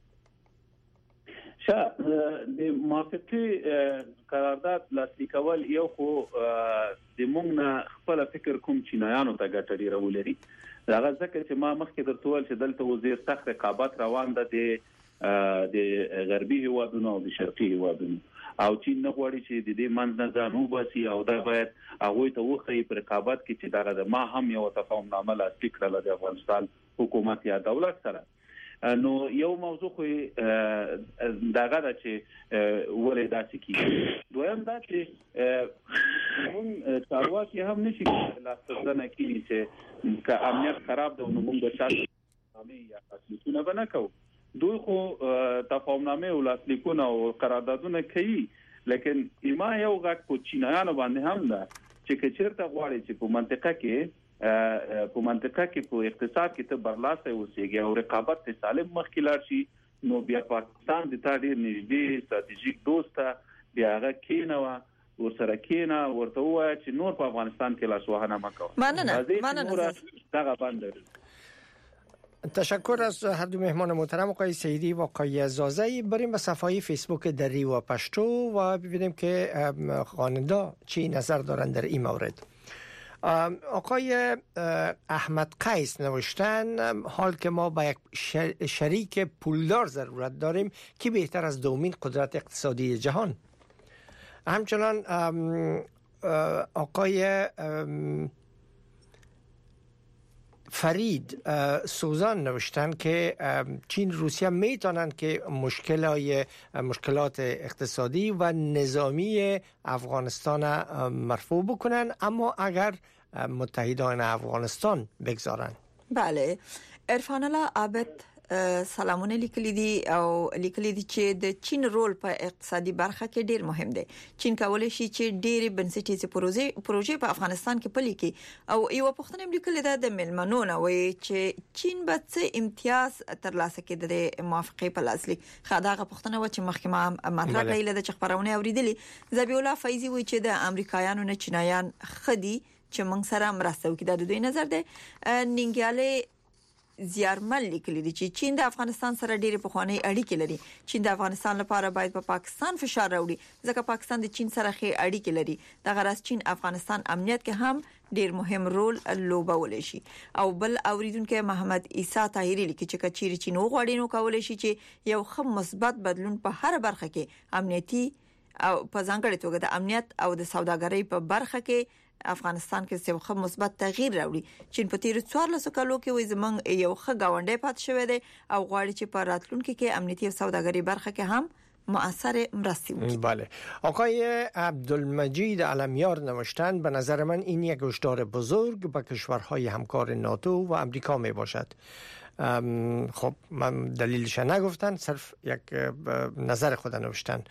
د موافقي قرارداد لاسلیک کول یو خو د موږ نه خپل فکر کوم چینایانو ته ګټه ډیره ولري. هغه ځکه چې ما مخکې درته وویل چې دلته وزیر سخت رقابت روان ده د غربي هیوادونو او د شرقي هیوادونو، او چین نه غواړي چې د دې منځ نه ځان وباسي او دا باید هغه ته وخی په رقابت کې چې دغه ما هم یو تفاهم نامه لاسلیک کړل د افغانستان حکومت یا دولت سره. نو یو موضوع خو دغه د چې ولې داسې کیږي. دویم دا چې موږ چارواکي هم نشي لاسته کیږي چې امنیت خراب ده نو موږ به شاته یا تاسیسونه بنه کوو. دوی خو تفاهمنامه او لاسلیکونه او قراردادونه کوي، لیکن ایما یو غږ په چینایانو باندې هم ده چې کچیرته غواړي چې په منطقه کې په اقتصاد کې ته برلاسه اوسېږي او رقابت ته سالم مخکې لاړ شي، نو بیا پاکستان د تا ډیر نږدې ستراتیژیک دوست بیا هغه کینوه ورسره کینه ورته وایي چې نور په افغانستان کې لاسوهنه مه کوه. مننه دغه بند. تشکر از هر دو مهمان محترم آقای سیدی و آقای زازه. بریم به صفحه فیسبوک دری و پشتو و ببینیم که خواننده چی نظر دارند در این مورد. آقای احمد قیس نوشتن حال که ما با یک شریک پولدار ضرورت داریم که بهتر از دومین قدرت اقتصادی جهان. همچنان آقای فرید سوزان نوشتن که چین روسیه میتونن که مشکلات اقتصادی و نظامی افغانستان مرفوع بکنن، اما اگر متحدان افغانستان بگذارن. بله. عرفان الله عابد سلامونه لیکلي دي او لیکلي دي چې د چین رول په اقتصادي برخه کې ډیر مهم دی. چین کولای شي چې ډېری بنسټیزه پروژې په افغانستان کې پلي کړي او یو پښتنه لیکلي ده د ملمنو نه وایي چې چین به څه امتیاز ترلاسه کړي د موافقه په لاسلیک. خداغه پښتنه و چې محکمه مطلب ویل د خبرونه اوریدلې. ذبیح الله فیضی وایي چې د امریکایانو نه چینایان خدي چې موږ سره مرسته وکړي. د دوی نظر ده. نینګیاله زیارمل لیکلي دي چې چین د افغانستان سره ډېری پخوانی اړیکې لري. چین د افغانستان لپاره باید په پاکستان فشار راوړي ځکه پاکستان د چین سره ښه اړیکې لري. د غرض چین افغانستان امنیت کې هم ډېر مهم رول لوبولی شي. او بل اوریدونکو محمد عیسی طاهری لیکي چې کچیر چین وغواړي نو کولای شي چې یو ښه مثبت بدلون په هر برخه کې امنیتي او په ځانګړي توګه د امنیت او د سوداګرۍ په برخه کې افغانستان کې څه خو مثبت تغییر راوړي. چین په تیر 14 کالو کې وې زمنګ یو ښه گاونډي پات شوی دی او غواړي چې په راتلونکي کې امنیتي او سوداګرۍ برخه کې هم مؤثر مرستی وکړي. بله. آقای عبدالمجید علمیار نوشتن به نظر من این یک هشدار بزرگ به کشورهای همکار ناتو و امریکا می باشد. خب من دلیلش نگفتن، صرف یک نظر خود نوشتن.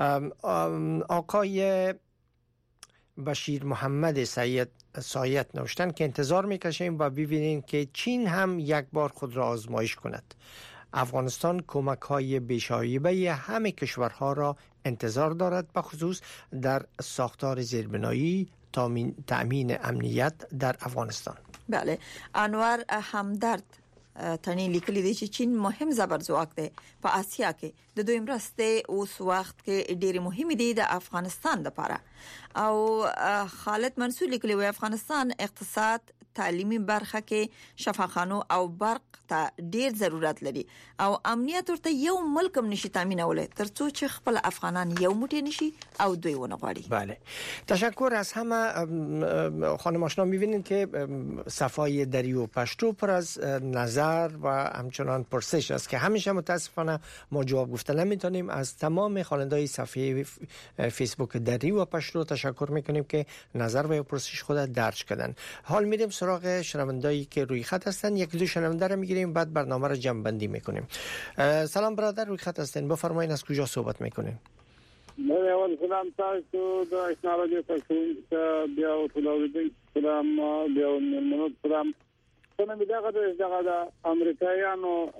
آقای بشیر محمد سایت نوشتن که انتظار میکشیم و ببینیم که چین هم یک بار خود را آزمایش کند. افغانستان کمک‌های بی‌شایبه همه کشورها را انتظار دارد، به خصوص در ساختار زیربنایی تامین امنیت در افغانستان. بله، انور همدرد تنی لیکلی دی چې چین مهم زبرځواک دی په آسیا کې د دوی مرسته اوس وخت کې ډېری مهمه دي د افغانستان لپاره. او خالد منصور لیکلی و افغانستان اقتصاد تعلیمي برخه کې شفاخانو او برق ته ډېر ضرورت لري او امنیت ورته یو ملک هم نشي تامینولای ترڅو چې خپل افغانان یو موټی نشي او دوی ونه غواړي. بله، تشکر از همه. خانم آشنا می‌بینید که صفای دری و پشتو پر از نظر و همچنان پرسش است که همیشه متاسفانه ما جواب گفته نمیتونیم. از تمام خواننده‌های صفحه فیسبوک دری و پشتو تشکر میکنیم که نظر و پرسش خود درج کردن. حال میریم سراغ شنوندهایی که روی خط هستن. یک دو شنونده رو میگیریم، بعد برنامه رو جمع بندی میکنیم. سلام برادر، روی خط هستین، بفرمایید از کجا صحبت میکنین؟ مې اول سلام تاسو د اشنارو تاسو بیا او ټولوي سلام بیا نن سلام څنګه دغه د امریکایانو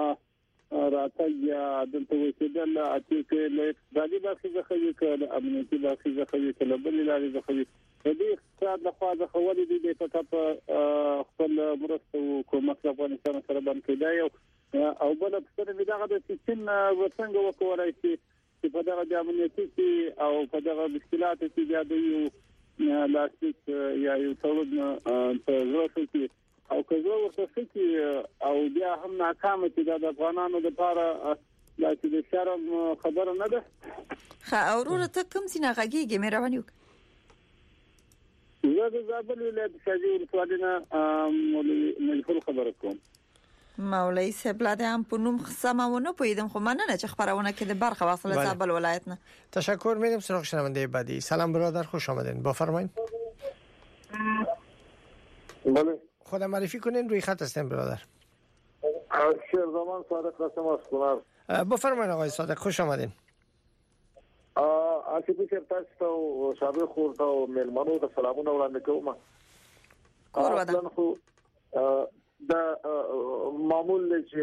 راتګ دلته وسیدل اته کې له اقتصادي برخې څخه یو کړه امنیتي برخې څخه یو کړه بل لارې څخه د دې اقتصاد د خوا د خولې د په خپل مرسته کومک افغانستان سره باندې کېدای او بل څه دغه د سیستم وڅنګ وکولای شي چې په دغه د امنیتي او په دغه مشکلاتو کې بیا د یو لاستیک یا یو تولید په ضرورت کې او که زه ورته چې او بیا هم ناکامه چې د افغانانو لپاره لا چې د شرم خبره نه ده. ښه، اورور ته کوم سینه غږیږي مهرباني وکړه. زه د زابل ولایت شاجي ولسوالینه مجبور خبره کوم. مولوی سبلاده هم په نوم سمونه پویدم، خو مننه چې خبرونه کې د برخه واصله زابل ولایت نه. تشکر. میریم سراغ شنونده بعدی. سلام برادر، خوش آمدین، بفرمایید. بله، خود معرفی کنین، روی خط هستین برادر. شیرزمان صادق قاسم از کنر. بفرمایید آقای صادق، خوش آمدین. اسی بشر تاسو ته شابه خور ته ملمنو د سلامونه وړاندې کوم. اصلا خو د معمول چې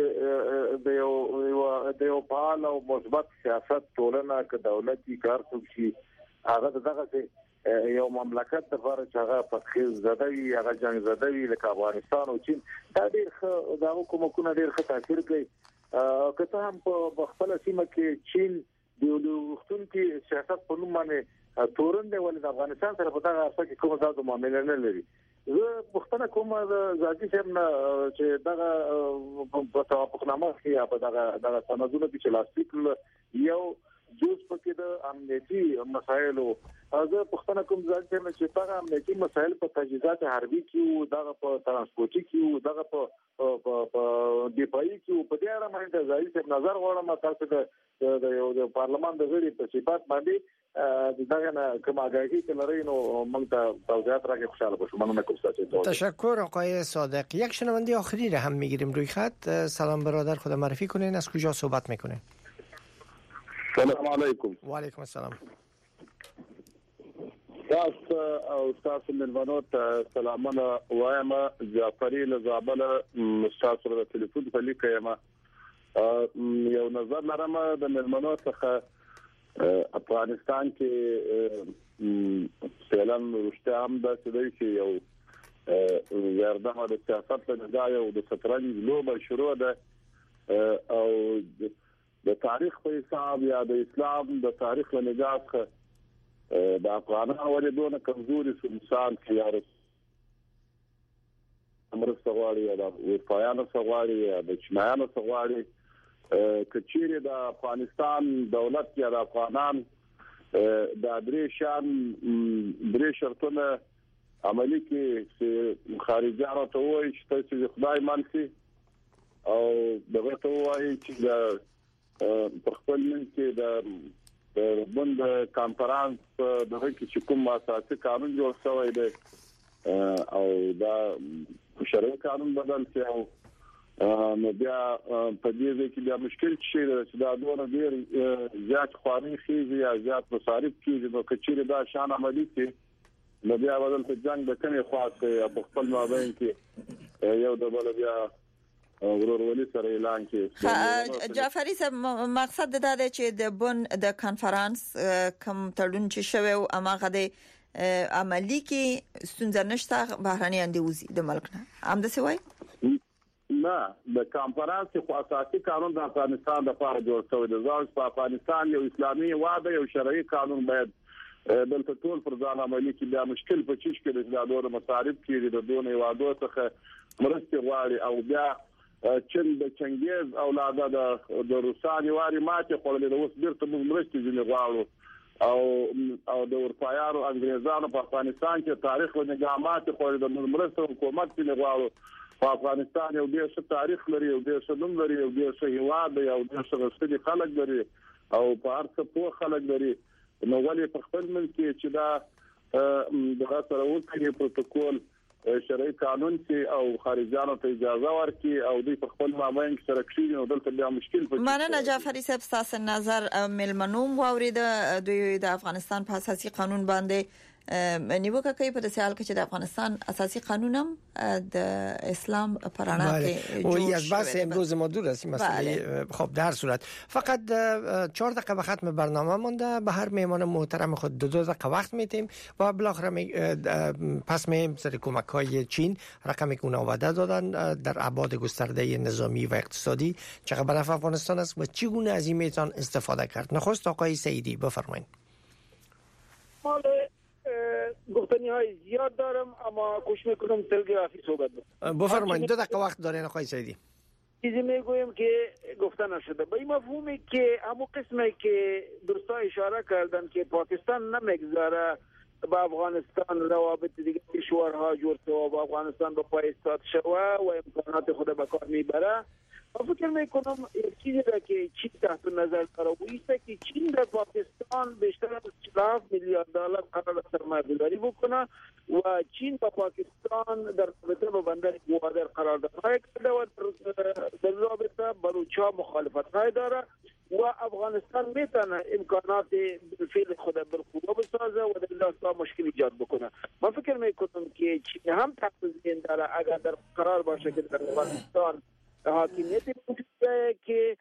د یو فعال او مثبت سیاست ټولنه ک دولتي کار کوي هغه دغه یو مملکت د فار چې هغه پخې زدوي هغه جنگ زدوي لکه افغانستان او چین دا ډېر دا حکومتونه ډېر ښه تاثیر کوي. کته هم په خپل سیمه کې چین د وختونکو سیاست په نوم باندې تورن دی ولې د افغانستان سره په دغه اړه کې کومه ځاده معاملې نه لري. زه پښتنه کوم د ځاځي سم چې دغه په توافقنامه کې په دغه سندونو کې چې لاستیک یو جوز پکې د امنیتي مسایلو زه پښتنه کوم ځاځي سم چې هغه امنیتي مسایل په تجهیزات حربي کې دغه په ترانسپورتي کې دغه په دفاعي کې په دې اړه باندې ځاځي سم نظر غواړم تاسو د پارلمان د غړي په صفات باندې دغه نه کوم اگاهی که لري نو موږ ته توضیحات راکړئ، خوشاله باشم. ممنون کوم. تشکر آقای صادق. یک شنونده آخری را هم میگیریم روی خط. سلام برادر، خود معرفی کنین، از کجا صحبت میکنین؟ سلام علیکم. و علیکم السلام. تاسو او تاسو ملمنو ته سلامونه وایم. جعفری لزابل تاسو سره ټلیفون په لیکه یم. یو نظر لرم د ملمنو څخه افغانستان کې فعلاً رشته هم د سړي چې یو یاردمه د سیاست په ځای او د شطرنج لوبه شروع ده او د تاریخ په حساب یا د اسلام د تاریخ له نگاه د افغانانو ولې کمزوري انسان چې یار امر سوالي یا د وفایانو سوالي یا د چمایانو سوالي کچېره د افغانستان دولت یا د افغانان د درې شرطونه عملی کې چې خارجيانو ته وایي چې خدای مانسي او دغه ته وایي چې د خپل من کې د بند کانفرنس دغه کې چې کوم اساسي قانون جوړ شوی دی او دا شرعي قانون بدل شي او نو بیا په دې کې بیا مشکل شي چې دا دوه ډیر زیات خواري خيږي یا زیات مصارف کیږي نو کچېره دا شان عملی کې نو بیا بدل په جنگ د کني خاصه په خپل مابین کې یو د بل بیا ورورولي سره اعلان کړي. جعفري صاحب مقصد دا دی چې د بن د کانفرنس کوم تړون چې شوی او هغه د عملی کې ستونزه نشته بهراني اندوزي د ملک نه هم د سوي نه د کانفرنس خو اساسي قانون د افغانستان د لپاره جوړ شوی دی. ځکه په افغانستان یو اسلامي واده یو شرعي قانون باید دلته ټول پر ځان عملي کې بیا مشکل په چیش کې د دغه مصارف کې د دونه وادو څخه مرستي غواړي او بیا چین د چنګیز اولاده د روساني واري ماته خپل د اوس بیرته موږ مرستي ځنه غواړو او د اروپایانو انګريزانو په افغانستان کې تاریخ او نظامات خپل د مرستو حکومت کې غواړو. په افغانستان یو ډېر ښه تاریخ لري او ډېر ښه نوم لري او ډېر ښه هیواد دی او ډېر ښه رسمي خلک لري او په هر څه په خلک لري. نو ولې په خپل ملک کې چې دا دغه سره وکړي پروتوکول شرعي قانون کې او خارجانو ته اجازه ورکړي او دوی په خپل مابین کې سره کړي نو دلته بیا مشکل پېښ. مننه جعفري صاحب تاسو نظر ملمنوم واورید دوی د افغانستان په اساسي قانون باندې نیوکه کوي په داسې حال کې چې د افغانستان اساسي قانون هم د اسلام پرانا کې جوړ از بحث امروز ما دور است مسئله. خب در صورت فقط 4 دقیقه به ختم برنامه مونده. به هر مهمان محترم خود 2 دقیقه وقت میتیم و بالاخره پس مییم سر کمک‌های چین رقمی که اونا وعده دادن در ابعاد گسترده نظامی و اقتصادی چقدر به نفع افغانستان است و چگونه از این میتون استفاده کرد. نخست آقای سعیدی بفرمایید. گفتنی های زیاد دارم اما کوشش میکنم تلگرافی صحبت کنم. بفرمایید 2 دقیقه وقت دارین آقای سعیدی. چیزی میگویم که گفته نشده به این مفهومی که همون قسمی که دوستا اشاره کردن که پاکستان نمیگذاره با افغانستان روابط دیگه کشورها جور شوه با افغانستان به پای ایستاد شوه و امکانات خود به کار میبره. فکر میکنم یک چیزی را که چین تحت نظر داره و ایسته که چین در پاکستان بیشتر از 40 میلیارد دلار قرار سرمایه‌گذاری بکنه و چین با پاکستان در رابطه با بندر گوادر قرار کرده و در رابطه بلوچ‌ها مخالفت داره و افغانستان میتونه امکانات بالفعل خود بالقوه بسازه و در داستا مشکل ایجاد بکنه. من فکر میکنم که چین هم تحت ذهن داره اگر در قرار باشه که در افغانستان حاکمیت موجوده که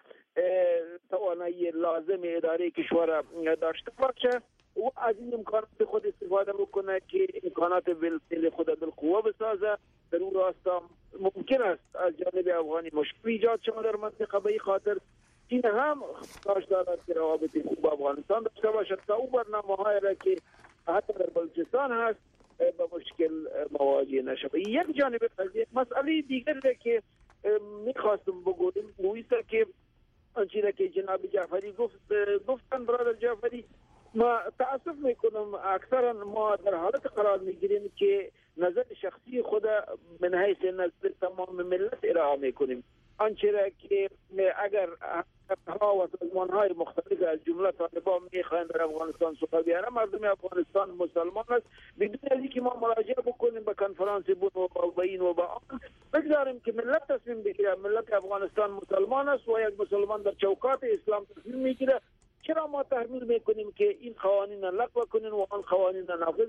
توانایی لازم اداره کشور داشته باشه و از این امکانات خود استفاده بکنه که امکانات بالفعل خود بالقوه بسازه. در اون راستا ممکن است از جانب افغانی مشکل ایجاد شود در منطقه. به این خاطر چین هم خواهش دارد که روابط خوب با افغانستان داشته باشد تا اون برنامه‌هایی را که حتی در بلوچستان هست با مشکل مواجه نشود. یک جانب قضیه مسئله دیگر که میخواستم بگویم مویسته که آنچه که جناب جعفری گفتن برادر جعفری ما تأسف میکنم اکثرا ما در حالت قرار میگیریم که نظر شخصی خود من حیث نظر تمام ملت ارائه میکنیم. آنچه که اگر ها و سازمان های مختلف از جمله طالبان میخواهند در افغانستان سخن بیارن مردم افغانستان مسلمان است بدون از اینکه ما مراجعه بکنیم به کنفرانس بون و با این و با آن بگذاریم که ملت تصمیم بگیره. ملت افغانستان مسلمان است و یک مسلمان در چوکات اسلام تصمیم میگیره. چرا ما تحمیل میکنیم که این قوانین لغو کنین و آن قوانین نافذ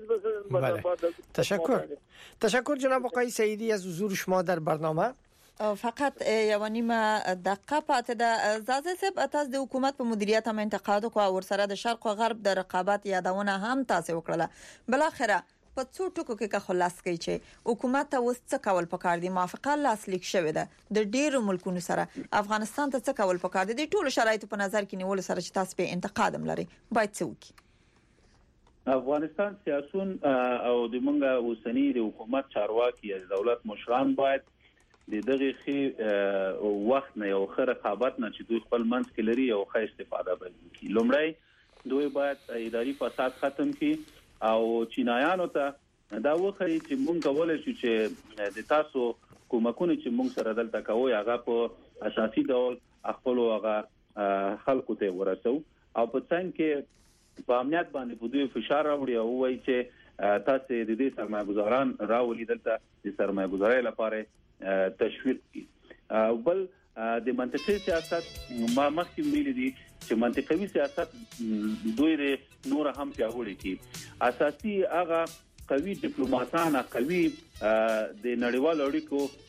بسازن؟ تشکر جناب آقای سعیدی از حضور شما در برنامه. فقط یو نیمه دقیقه پاتې ده. زازه صاحب تاسو د حکومت په مدیریت هم انتقاد وکړ او سره د شرق او غرب د رقابت یادونه هم تاسو وکړه. بل اخره په څو ټکو کې خلاص کړي چې حکومت ته وس څه کول پکار دي. موافقه لاسلیک شوې ده د ډیرو ملکونو سره. افغانستان ته څه کول پکار دي د ټولو شرایطو په نظر کې نیول سره چې تاسو په انتقاد هم لري باید څه وکړي. افغانستان سیاسون او د منګه اوسنی د حکومت چارواکي از دولت مشران باید د دغه خي وخت نه یو خره رقابت نه چې دوی خپل منځ کې لري او ښه استفاده وکړي. لومړی دوی باید اداري فساد ختم کړي او چینایانو ته دا وخی چې مونږ کولای شو چې د تاسو کومکونه چې مونږ سره دلته کوو هغه په اساسي ډول خپل هغه خلکو ته ورسو او په څنګه کې په امنیت باندې په دوی فشار راوړي او وایي چې تاسو د دې سرمایه‌ګزاران راولي دلته د سرمایه‌ګزارۍ لپاره تشویق کی. بل د منطقي سیاست ما مخکې ویل دي چې منطقي سیاست دوی د نور هم پیاوړي کی. اساسي هغه قوي ډیپلوماټان قوي د نړیوالو اړیکو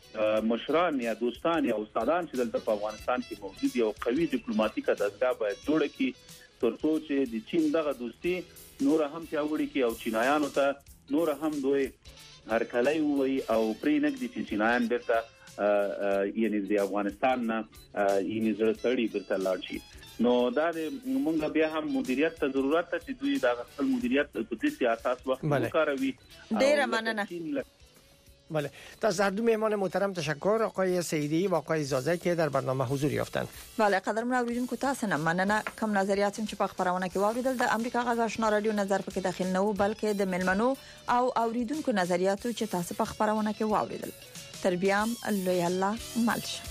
مشران یا دوستان یا استادان چې دلته په افغانستان کې موجود یو قوي ډیپلوماټیکه دستګاه باید جوړه کړي ترڅو چې د چین دغه دوستي نور هم پیاوړي کړي او چینایانو ته نور هم دوی هرکلی وي او پرې نګدي چې چینایان بیرته یعنی د افغانستان نه یعنی زړه سړی بیرته لاړ شي. نو دا موږ بیا هم مدیریت ته ضرورت ته چې دوی دا خپل مدیریت په دې اساس وخت وکاروي. ډیر مننه. بله، از هر دو مهمان محترم تشکر، آقای سیدی و آقای زازه که در برنامه حضور یافتند. بله، قدرمن اوریدونکو تاسو نه مننه. کوم نظریات چې په خبرونه کې واوریدل د امریکا غږ آشنا رادیو نظر پکې داخل نه وو، بلکې د ملمنو او اوریدونکو نظریاتو چې تاسو په خبرونه کې واوریدل. تر بیا لوی الله مالشه.